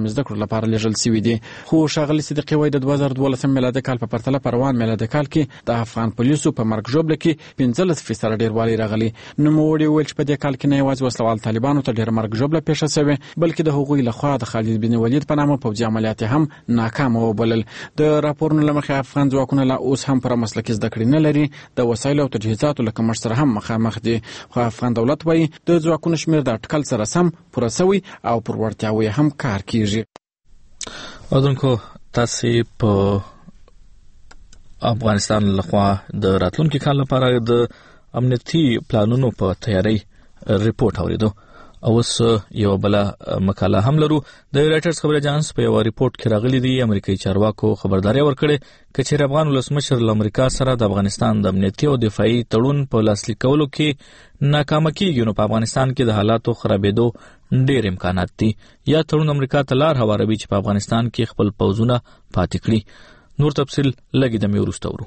لپاره لېږل شوي دي. خو ښاغلي صدیقي وایي د دوه زره دولسم میلادي کال په پرتله په روان میلادي کال کې د افغان پولیسو په مرګ ژوبله کې پنځلس فیصده ډېروالی راغلی. نوموړي وویل چې په دې کال کې نه یوازې وسلوال طالبانو ته ډېره مرګ ژوبله پیښه شوې بلکې د هغوی لخوا د خالد بن ولید په نامه پوځي عملیات هم ناکامه وبلل. د راپورونو له مخې افغان ځواکونه لا اوس هم پوره مسلکي زده کړې نه لري، د وسایلو او تجهیزاتو له کمښت سره هم مخامخ دي. خو افغان دولت وایي د ځواکونو شمېر د اټکل سره سم پوره شوی او پر وړتیاوو هم کار کیږي.
اودونکو تاسې په افغانستان لخوا د راتلونکي کال لپاره د امنیتي پلانونو په تیاری ریپورت اوریدو. اوس یو بل مقاله هم لرو. د رائټرز خبري اژانس په یو ریپورت کې راغلي دي امریکایي چارواکو خبرداري ورکړې چې افغان ولسمشر له امریکا سره د افغانستان د امنیتي او دفاعي تړون په لاسلیک کولو کې ناکام کیږي نو په افغانستان کې د حالاتو خرابېدو ډېر امکانات دي. یا تړون امریکا ته لار هواروي چې په افغانستان کې خپل پوځونه پاتې کړي. نور تفصیل لګي د میورسته ورو.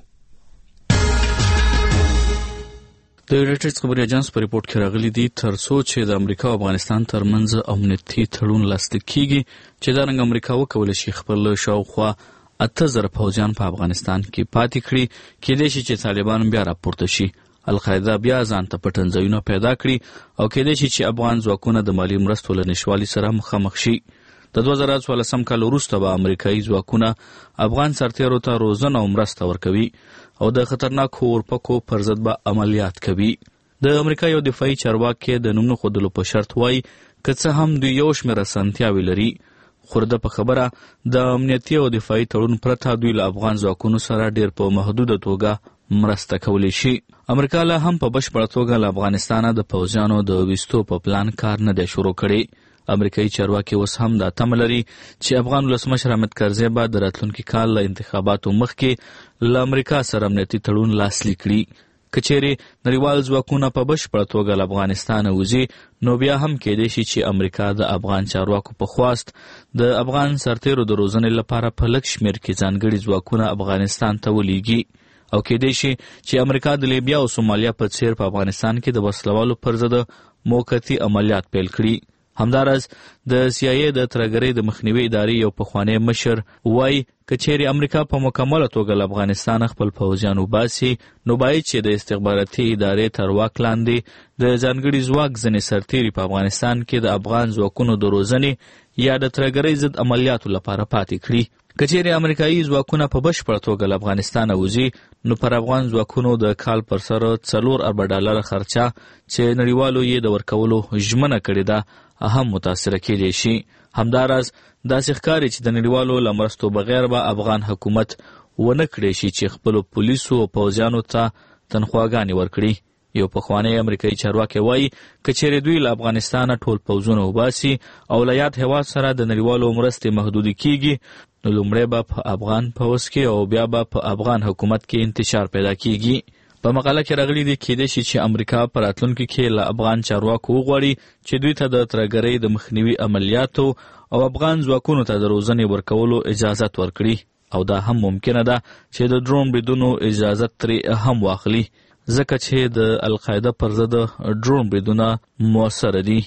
د رائټرز خبري اژانس په ریپورت کې راغلي دي ترڅو چې د امریکا او افغانستان ترمنځ امنیتي تړون لاسلیک کیږي چې دا رنګ امریکا وکولای شي خپل شاوخوا اته زره پوځیان په افغانستان کې پاتې کړي، کېدای شي چې طالبان بیا راپورته شي، القاعده بیا ځان ته پټنځایونه پیدا کړي او کېدای شي چې افغان ځواکونه د مالي مرستو له نشوالي سره مخامخ شي. د دوه زره څوارلسم کال وروسته به امریکایي ځواکونه افغان سرتیرو ته روزنه او مرسته ورکوي او د خطرناکو اورپکو پر ضد به عملیات کوي. د امریکا یو دفاعي چارواکي د نوم نه ښودلو په شرط وایي که څه هم دوی یو شمېر اسانتیاوې لري خو د په خبره د امنیتي او دفاعي تړون پرته دوی له افغان ځواکونو سره ډېر په محدوده توګه مرسته کولی شي. امریکا لا هم په بشپړه توګه له افغانستانه د پوځیانو د ویستو په پلان کار نه دی شروع کړی. امریکایي چارواکي اوس هم دا تمه لري چې افغان ولسمشر حامد کرزی به د راتلونکي کال له انتخاباتو مخکې له امریکا سره امنیتي تړون لاسلیک کړي. که چیرې نړیوال ځواکونه په بشپړه توګه له افغانستانه وځي نو بیا هم کېدای شي چې امریکا د افغان چارواکو په خواست د افغان سرتیرو د روزنې لپاره په لږ شمېر کې ځانګړي ځواکونه افغانستان ته ولیږي او کېدای شي چې امریکا د لیبیا او سومالیا په څیر په افغانستان کې د وسلوالو پر ضد موقتي عملیات پیل کړي. همداراز د سی آی ای د ترهګرۍ د مخنیوي ادارې یو پخوانی مشر وایي که چیرې امریکا په مکمله توګه له افغانستانه خپل پوځیان وباسي نو باید چې د استخباراتي ادارې تر واک لاندې د ځانګړي ځواک ځینې سرتیري په افغانستان کې د افغان ځواکونو د روزنې یا د ترهګرۍ ضد عملیاتو لپاره پاتې کړي. که چیرې امریکایي ځواکونه په بشپړه توګه له افغانستانه وځي نو پر افغان ځواکونو د کال پر سر څلور اربه ډالره خرچه چې نړیوالو یې د ورکولو ژمنه کړې ده هم متاثره کېدای شي. همداراز داسې ښکاري چې د نړیوالو له مرستو بغیر به افغان حکومت ونه کړی شي چې خپلو پولیسو او پوځیانو ته تنخواګانې ورکړي. یو پخوانی امریکایي چارواکی وایي که چیرې دوی له افغانستانه ټول پوځونه وباسي او له یاد هېواد سره د نړیوالو مرستې محدودې کیږي نو لومړی به په افغان پوځ کې او بیا به په افغان حکومت کې انتشار پیدا کیږي. په مقاله کې راغلي دي کېدای شي چې امریکا په راتلونکي کې له افغان چارواکو وغواړي چې دوی ته د ترهګرۍ د مخنیوي عملیاتو او افغان ځواکونو ته د روزنې ورکولو اجازت ورکړي او دا هم ممکنه ده چې د ډرون بریدونو اجازت ترې هم واخلي ځکه چې د القاعده پر ضد ډرون بریدونه مؤثره دي.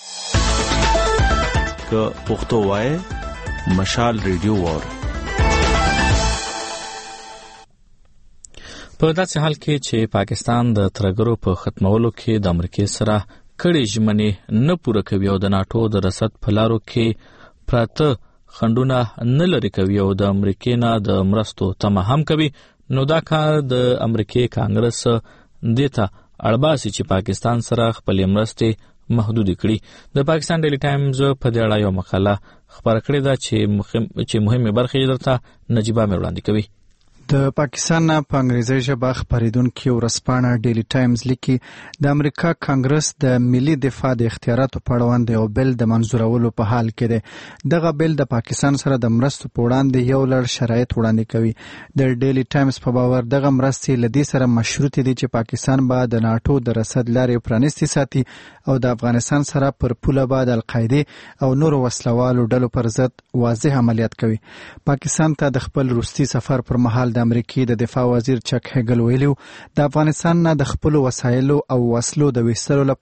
که پښتو وایي مشال ریډیو وار.
په داسې حال کې چې پاکستان د ترهګرو په ختمولو کې د امریکا سره کړي ژمنې نه پوره کوي او د ناټو د رسد په لارو کې پراته خنډونه نه لري کوي او د امریکا نه د مرستو تمه هم کوي نو دا کار د امریکای کانګرس دیتا اړباسي چې پاکستان سره خپل مرستې محدود کړي. د پاکستان ډیلی ټایمز په دې اړه یو مقاله خبره کړې ده چې مهم چې مهمه برخه یې درته نجيبه مې وړاندې کوي.
د پاکستان په انګریزي ژبه خبرېدونکي ورسپانه ډیلی ټایمز لیکي د امریکا کانګرس د ملي دفاع د اختیاراتو په اړوند یو بل د منظورولو په حال کې دی. دغه بل د پاکستان سره د مرستو په وړاندې یو لړ شرایط وړاندې کوي. د ډیلی ټایمز په باور دغه مرستې له دې سره مشروط دي چې پاکستان به د ناټو د رسد لارې پرانیستې ساتي او د افغانستان سره پر پوله به د القاعده او نورو وسلوالو ډلو پر ضد واضح عملیات کوي. پاکستان ته د خپل روسي سفر پر مهال د امریکای د دفاع وزیر چک هګل ویلو د افغانستان نه د خپل وسایلو او وسلو د ویستلو لپاره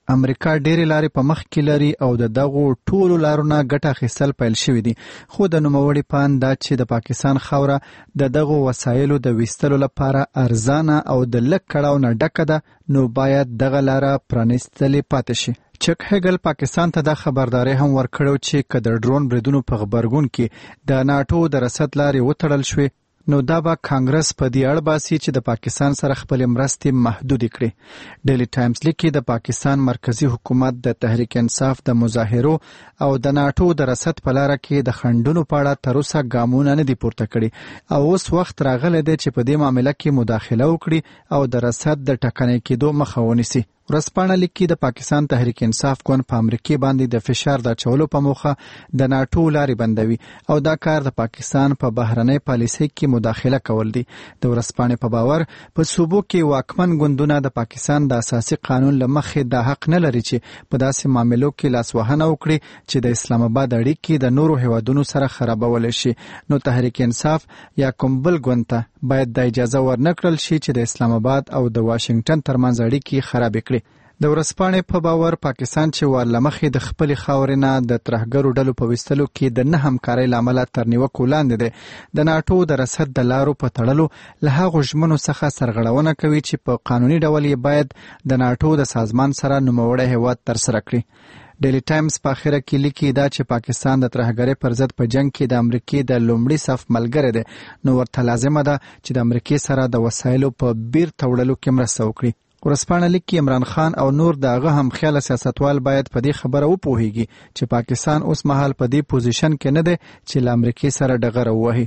امریکا ډېرې لارې په مخ کې لري او د دغو ټولو لارو نه ګټه اخیستل پیل شوي دي، خو د نوموړي پان دا چې د پاکستان خاوره د دغو وسایلو د ویستلو لپاره ارزانه او د لږ کړاو نه ډکه ده، نو باید دغه لاره پرانیستلې پاتې شي. چک هیګل پاکستان ته دا خبرداري هم ورکړو چې که د ډرون بریدونو په غبرګون کې د ناټو د رسد لارې وتړل شوې، نو دا به کانګرس په دې اړه باسي چې د پاکستان سره خپل مرستې محدود کړي. ډیلی ټایمز لیکي د پاکستان مرکزی حکومت د تحریک انصاف د مظاهرو او د ناټو د رسد په لار کې د خنډونو په اړه تر اوسه ګامونه نه دي پورته کړي او اوس وخت راغلی دی چې په دې معاملې کې مداخله وکړي او د رسد د ټکنۍ کېدو مخه ونیسي. ورځپاڼه لیکي د پاکستان تحریک انصاف ګوند په امریکا باندې د فشار د اچولو په موخه د ناټو لارې بندوي او دا کار د پاکستان په بهرنۍ پالیسۍ کې مداخله کول دي. د ورځپاڼې په باور په صوبو کې واکمن ګوندونه د پاکستان د اساسي قانون له مخې د حق نه لري چې په داسې معاملو کې لاسوهنه وکړي چې د اسلام آباد اړیکې د نورو هیوادونو سره خرابول شي. نو تحریک انصاف یا کوم بل ګوند ته باید د اجازه ورنکړل شي چې د اسلام آباد او د واشنگټن ترمنځ اړیکې خراب کړي. د ورځپاڼې په باور پاکستان چې ور لمخې د خپل خاورې نه د ترهګرو ډلو په وستلو کې د نه همکارۍ لامل تر نیوکو لاندې دی، د ناټو د رسد د لارو په تړلو له هغو ژمنو څخه سرغړونه کوي چې په قانوني ډول یې باید د ناټو د سازمان سره نوموړی هیواد ترسره کړي. ډیلی ټایمز په اخره کې لیکي دا چې پاکستان د ترهګرۍ پر ضد په جنگ کې د امریکای د لومړي صف ملګری دی، نو ورته لازمه ده چې د امریکای سره د وسایلو په بیر توړلو کې مرسته وکړي. ورځپاڼه لیکي عمران خان او نور دغه هم خیال سیاستوال باید په دې خبره وپوهیږي چې پاکستان اوس مهال په دې پوزیشن کې نه دی چې له امریکای سره ډغره ووهي.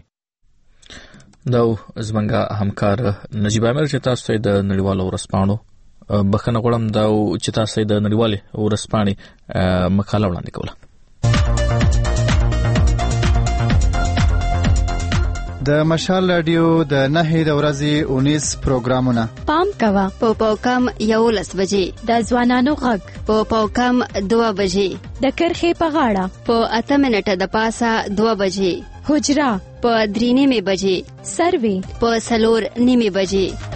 دا زمونږ همکار نجیب امیر چې تاسو ته د نړیوالو ورځپاڼو بخښنه غواړم دا چې تاسو د نړیوالې ورځپاڼې مقاله وړاندې کوله.
د مشال رادیو د نهې د ورځې اونیس پروګرامونه
پام کوه په پاوکم یولس بجې، د ځوانانو غږ په پاوکم دوه بجې، د کرخې په غاړه په اته منټه د پاسه دوه بجې، حجرا په درې نیمې بجې، سروي په څلور نیمې بجې.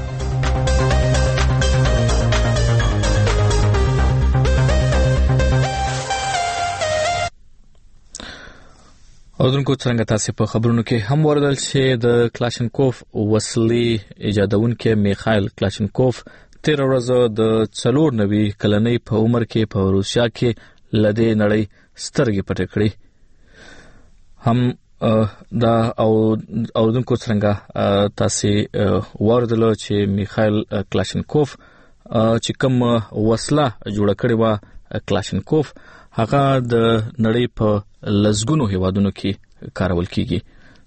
اودونکو څنګه تاسو په خبرونو کې هم وردل چې د کلاشنکوف وسلې ایجادونکو میخایل کلاشنکوف تیر ورځ د څلور نوي کلنۍ په عمر کې په روسیا کې لدې نړۍ سترګې پټې کړې. هم دا او اودونکو څنګه تاسو وردل چې میخایل کلاشنکوف چې کوم وسله جوړه کړې و کلاشنکوف هغه د نړۍ په لزګونو هیوادونو کې کارول کیږي.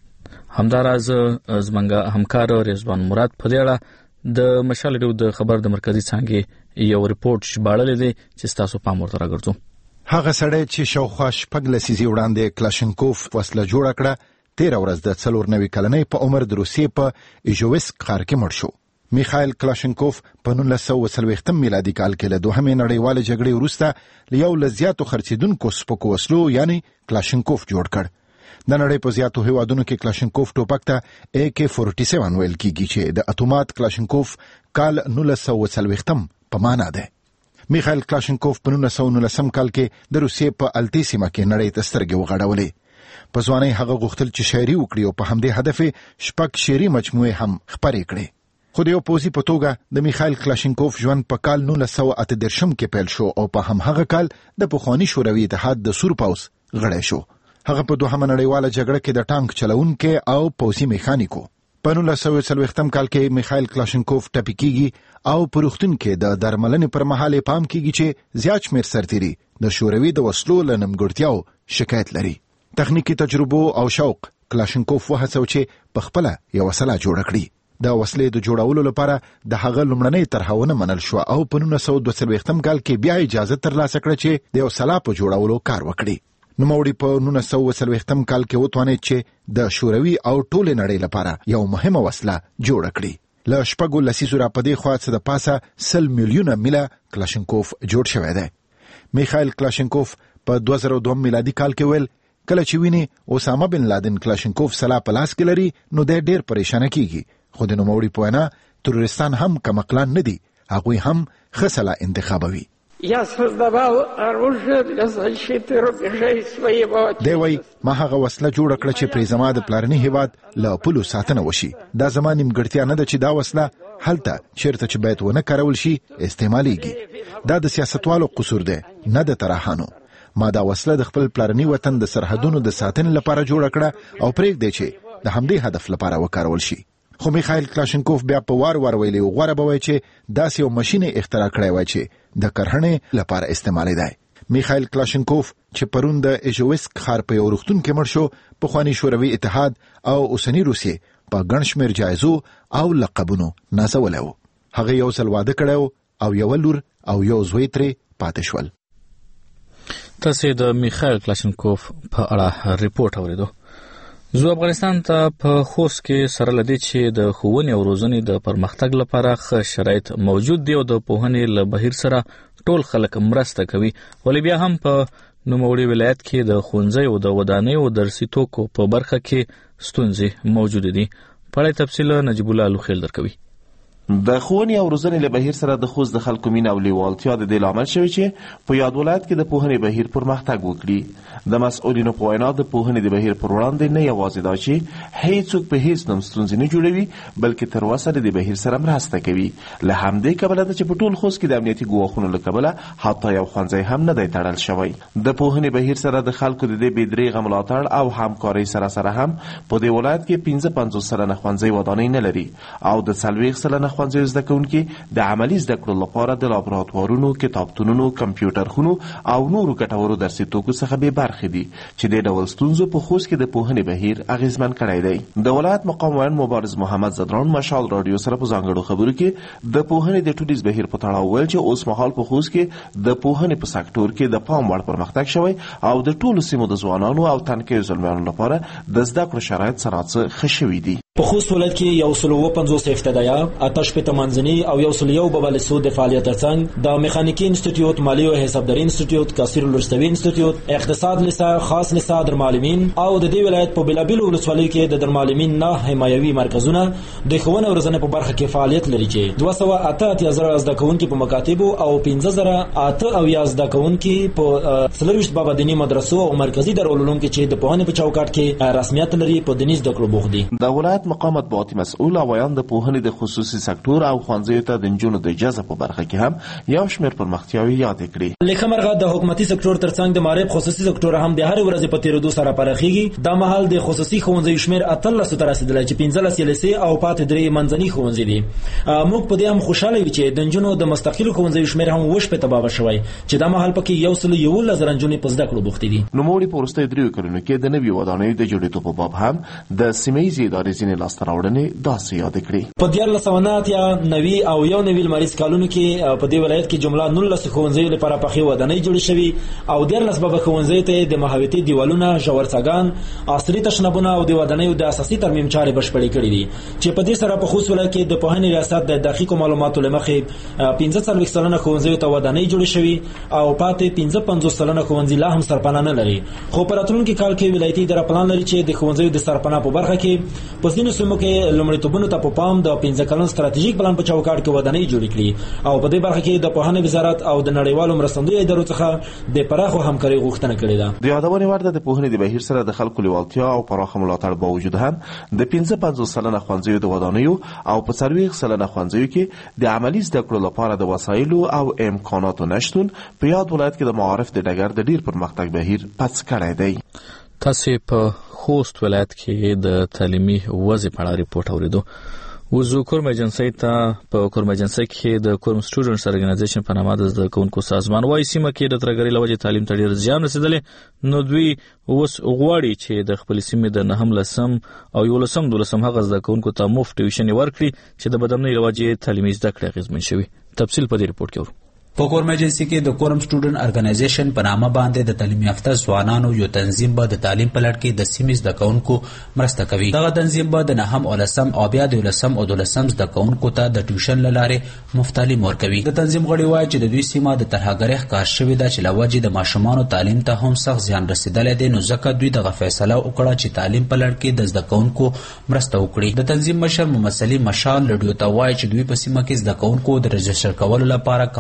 همداراز زمونږ همکار رضوان مراد په دې اړه د مشال ریډیو د خبر د مرکزی څنګه یو ریپورت شباړل دي چې تاسو پام ورته راګرځو.
هغه سړی چې شاوخوا شپږ لسیزې وړاندې کلاشنکوف وسله جوړه کړه، تیر ورځ د څلور نوي کلنۍ په عمر د روسیې په ایژوسک ښار کې مړ شو. میخایل کلاشنکوف په نولس سوه څلوېښتم میلادي کال کې له دوهمې نړیوالې جګړې وروسته له یو له زیاتو خرڅېدونکو سپکو وسلو یعنی کلاشنکوف جوړ کړ. د نړۍ په زیاتو هیوادونو کې کلاشنکوف ټوپک ته اے کے فورټي سیون ویل کیږي چې د اتومات کلاشنکوف کال نولس سوه څلوېښتم په معنا ده. میخایل کلاشنکوف په نولس سوه نولسم کال کې د روسیې په التی سیمه کې نړۍ ته سترګې وغړولې. په ځوانۍ هغه غوښتل چې شاعري وکړي او په همدې هدف شپږ شعري مجموعې هم خپرې کړې. خو د یو پوځي په توګه د میخایل کلاشنکوف ژوند په کال نولس سوه اته دېرشم کې پیل شو او په همهغه کال د پخواني شوروي اتحاد د سور پوځ غړی شو. هغه په دوهمه نړیواله جګړه کې د ټانک چلونکي او پوځي میخانیکو. په نولس سوه څلوېښتم کال کې میخایل کلاشنکوف ټپي کیږي او په روغتون کې د درملنې پر مهال پام کیږي چې زیات شمېر سرتیري د شوروي د وسلو له نیمګړتیاو شکایت لري. تخنیکی تجربو او شوق کلاشنکوف وهڅو چې په خپله یو وسله جوړه کړي. د وسلې د جوړولو لپاره د هغه لومړنۍ طرحونه منل شو او په نولس سوه دوه څلوېښتم کال کې بیا اجازه ترلاسه کړه چې د یو سلاح په جوړولو کار وکړي. نوموړي په نولس سوه څلوېښتم کال کې وتوانید چې د شوروي او ټولې نړۍ لپاره یو مهمه وسله جوړه کړي. له شپږو لسیزو راپدې خوا څه د پاسه سل میلیونه میله کلاشنکوف جوړ شوی دی. میخایل کلاشنکوف په دوه زره دوه میلادي کال کې ویل کله چې ویني اوسامه بن لادن کلاشنکوف سلاح په لاس کې لري نو دی ډېر پریشانه کیږي. خو د نوموړي په وینا تروریستان هم کمقلان نه دي، هغوی هم ښه سلاح انتخابوي.
Я создавал оружие для защиты рубежей своего.
دی وای ما هغه وسله جوړه کړه چې پرې زما د پلارني هیواد له پولو ساتنه وشي. دا زما نیمګړتیا نه ده چې دا وسله هلته چیرته چې باید ونه کارول شي استعمالیږي. دا د سیاستوالو قصور دی نه د تراهانو. ما دا وسله د خپل پلارني وطن د سرحدونو د ساتنې لپاره جوړه کړه او پرېږدی چې د همدې هدف لپاره وکارول شي. خو میخایل کلاشینکوف بیا په وار وار ویلي غوړه به وای چې داسې یو ماشین اختراع کړی وای چې د کرهڼې لپاره استعمالیدای. میخایل کلاشینکوف چې پرون د ایژوسک ښار په یو روغتون کې مړ شو، پخواني شوروي اتحاد او اوسني روسیې په ګڼ شمېر جایزو او لقبونو نازولی و. هغه یو ځل واده کړی او یوه لور او یو زوی ترې پاتې شول.
تاسې د میخایل کلاشینکوف په اړه ریپورټ اوریدو. زو افغانستان ته په خوست کې سره لدی چې د ښوونې او روزنې د پرمختګ لپاره ښه شرایط موجود دی او د پوهنې له بهیر سره ټول خلک مرسته کوي، ولې بیا هم په نوموړي ولایت کې د ښوونځیو د ودانیو درسي توکو په برخه کې ستونزې موجودې دي. په اړه تفصیل نجیب الله لوخیل درکوي.
د ښوونې او روزنې له بهیر سره د خوست د خلکو مینه او لیوالتیا د دې لامل شوی چې په یاد ولایت کې د پوهنې بهیر پرمختګ وکړي. د مسؤلینو په وینا د پوهنې د بهیر پر وړاندې نه یوازې دا چې هیڅوک په هیڅ نوم ستونزې نه جوړوي، بلکې تر اوسه د بهیر سره مرسته کوي. له همدې کبله ده چې په ټول خوست کې د امنیتي ګواښونو له کبله حتی یو ښوونځی هم نه دی تړل شوی. د پوهنې بهیر سره د خلکو د دې بې دریغه ملاتړ او همکارۍ سره سره هم په دې ولایت کې پنځه پنځوس سلنه ښوونځی ودانۍ نه لري او د څلوېښت سلنه ښوونځیو زده کوونکي د عملي زده کړو لپاره د لابراتوارونو، کتابتونونو، کمپیوټر خونو او نورو ګټورو درسي توکو څخه بې برخې دي چې د ډول ستونزو په خوست کې د پوهنې بهیر اغیزمن کړی دی. د ولایت مقام ویاند مبارز محمد زدران مشال رادیو سره په ځانګړو خبرو کې د پوهنې د ټولیز بهیر په تړاو ویل چې اوس مهال په خوست کې د پوهنې په سکتور کې د پام وړ پرمختګ شوی او د ټولو سیمو د ځوانانو او تنکیو زلمیانو لپاره د زده کړو شرایط سره ښه شوي دي.
په خوست ولایت کې یو سل اووه پنځوس ابتدایه، اته شپېته منځني او یو سل یو ببلسو د فعالیت ترڅنګ د میخانیکي انسټیټیوټ، مالي او حسابداري انسټیټیوټ، کاسیر لوستوي انسټیټیوټ، اقتصاد لیسه، خاص لیسه درمعلمین او د دې ولایت په بېلابېلو ولسوالیو کې د درمعلمین نه حمایوي مرکزونه د ښوونې او روزنې په برخه کې فعالیت لري چې دوه سوه اته اتیا زره زده کوونکي په مکاتبو او پنځه زره اته اویا زده کوونکي په څلرویشت بابا دیني مدرسو او مرکزي دارالعلوم کې چې د پوهنې په چوکاټ کې رسمیت لري په دیني زده کړو بوخت دي.
د ولایت مقام مطبوعاتي مسؤل او ویاند د پوهنې د خصوصي سکتور او ښوونځیو ته د نجونو د جذب په برخه کې هم یو شمېر پرمختیاوې یادې کړې.
لیکه مرغه د حکومتي سکتور ترڅنګ د معرف خصوصي سکتور هم د هر ورځې په تیرېدو سره پراخېږي. دا مهال د خصوصي ښوونځیو شمېر اتلسو ته رسېدلی چې پنځلس یې لیسې او پاتې درې منځني ښوونځي دي. موږ په دې هم خوشحاله یو چې د نجونو د مستقلو ښوونځیو شمېر هم اووه شپېته بابه شوی چې دا مهال پکې یو سل یولس زره نجونې په زده کړو بوختې دي.
نوموړي په وروستیو دریو کلونو کې د نویو ودانیو د جوړېدو په باب هم د سیمه ییزې ادارې ځینې لاسته راوړنې داسې یادې کړې.
په دیارلس سوه نه اتیا، نوي او یو نوي لمریز کالونو کې په دې ولایت کې جمله نولس ښوونځیو لپاره پخې ودانۍ جوړې شوي او دیارلس بابه ښوونځیو ته د محوطې دیوالونه، ژور څاګان، عصري تشنابونه او د ودانیو د اساسي ترمیم چارې بشپړې کړې دي چې په دې سره په خوست ولایت کې د پوهنې ریاست د دقیقو معلوماتو له مخې پنځه څلوېښت سلنه ښوونځیو ته ودانۍ جوړې شوي او پاتې پنځه پنځوس سلنه ښوونځي لا هم سرپناه نه لري. خو په راتلونکي کال کې ولایتي اداره پلان لري چې د ښوونځیو د سرپناه په برخه کې په ځینو سیمو کې لومړیتوبونو ته په پام د پنځه کلن ستراتیژیک پلان په چوکاټ کې ودانۍ جوړې کړي او په دې برخه کې د پوهنې وزارت او د نړیوالو مرستندویو ادارو څخه د پراخو همکارۍ غوښتنه کړې ده.
د یادونې وړ ده د پوهنې د بهیر سره د خلکو لیوالتیا او پراخه ملاتړ باوجود هم د پنځه پنځوس سلنه ښوونځیو د ودانیو او په څلوېښت سلنه ښوونځیو کې د عملي زده کړو لپاره د وسایلو او امکاناتو نشتون په یاد ولایت کې د معارف د ډګر د ډیر پرمختګ بهیر پڅ کړی دی.
تاسې په خوست ولایت کې د تعلیمي وضع په اړه ریپورټ اوریدو. وزو کورم ایجنسی ته په کورم ایجنسی کې د کورم سټوډنټس ارګنایزیشن په نامه د زده کوونکو سازمان وايي سیمه کې د ترګرۍ له وجې تعلیم ته ډېر زیان رسېدلی، نو دوی اوس غواړي چې د خپلې سیمې د نهم لسم او یولسم دولسم هغه زده کوونکو ته مفت ټیوشنې ورکړي چې د بدمنۍ له وجې تعلیمي زده کړې اغېزمن شوي. تفصیل په دې ریپورټ کې ورو.
په کورم ایجنسی کې د کورم سټوډنټ ارګنایزیشن په نامه باندې د تعلیم یافته ځوانانو یو تنظیم به د تعلیم په لړ کې د سیمې زده کوونکو مرسته کوي. دغه تنظیم به د نهم او لسم او بیا د یولسم او دولسم زده کوونکو ته د ټیوشن له لارې مفت تعلیم ورکوي. د تنظیم غړي وایي چې د دوی سیمه د ترهګرۍ ښکار شوې ده چې له وجې د ماشومانو تعلیم ته هم سخت زیان رسېدلی دی، نو ځکه دوی دغه فیصله وکړه چې تعلیم په لړ کې د زده کوونکو مرسته وکړي. د تنظیم مشر محمد سلیم مشال رادیو ته وایي چې دوی په سیمه کې زده کوونکو د رجسټر کولو لپاره کمپاین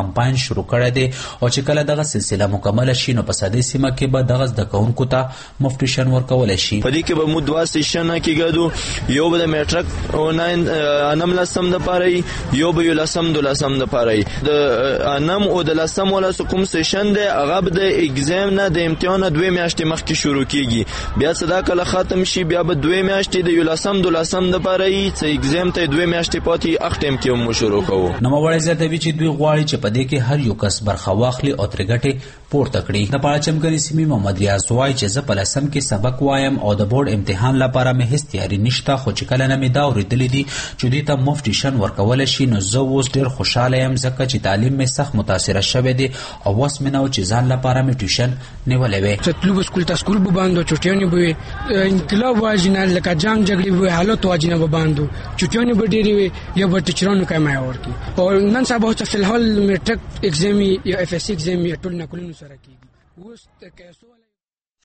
شروع کړی دی او چې کله دغه سلسله مکمل شي نو په ساده سیمه کې به دغه زده کوونکو ته مفت ټیوشن ورکول شي.
په دې کې به مو دوه سیشنه کېږي، یو به د میټرک او انم لسم د پاره، یو به یو لسم د لسم د پاره. د انم او د لسم ولا کوم سیشن دی هغه به د ایگزام نه د امتحان دوه میاشتې مخکې شروع کیږي، بیا صدا کله ختم شي بیا به دوه میاشتې د یو لسم د لسم د پاره چې ایگزام ته دوه میاشتې پاتې اخ ټیم کې مو شروع کوو.
نو وړي زیاتوي چې دوی غواړي چې په دې کې هر یو کس برخه واخلي او ترګټي پورته کړي. د پاړچم کلی سیمې محمد ریاض وایي چې زه په لسم کې سبق وایم او د بورډ امتحان لپاره مې هیڅ تیاری نشته، خو چې کله نه مې دا اورېدلې دي چې دوی ته مفت ټیوشن ورکول شي نو زه اوس ډېر خوشاله یم ځکه چې تعلیم مې سخت متاثره شوی دی او اوس مې نو چې ځان لپاره مې ټیوشن نیولې وې.
تطلب سکول ته سکول به باندې چټیانې به انقلاب واجنه لکه جنگ جګړې به حالت واجنه به باندې چټیانې به ډېری وي یا به ټیچرانو کمای ورکی او نن سبا ته فلحال میټرک ایگزام یا اف اس سی ایگزام یا ټول نکولونو سره کیږي. اوس تاسو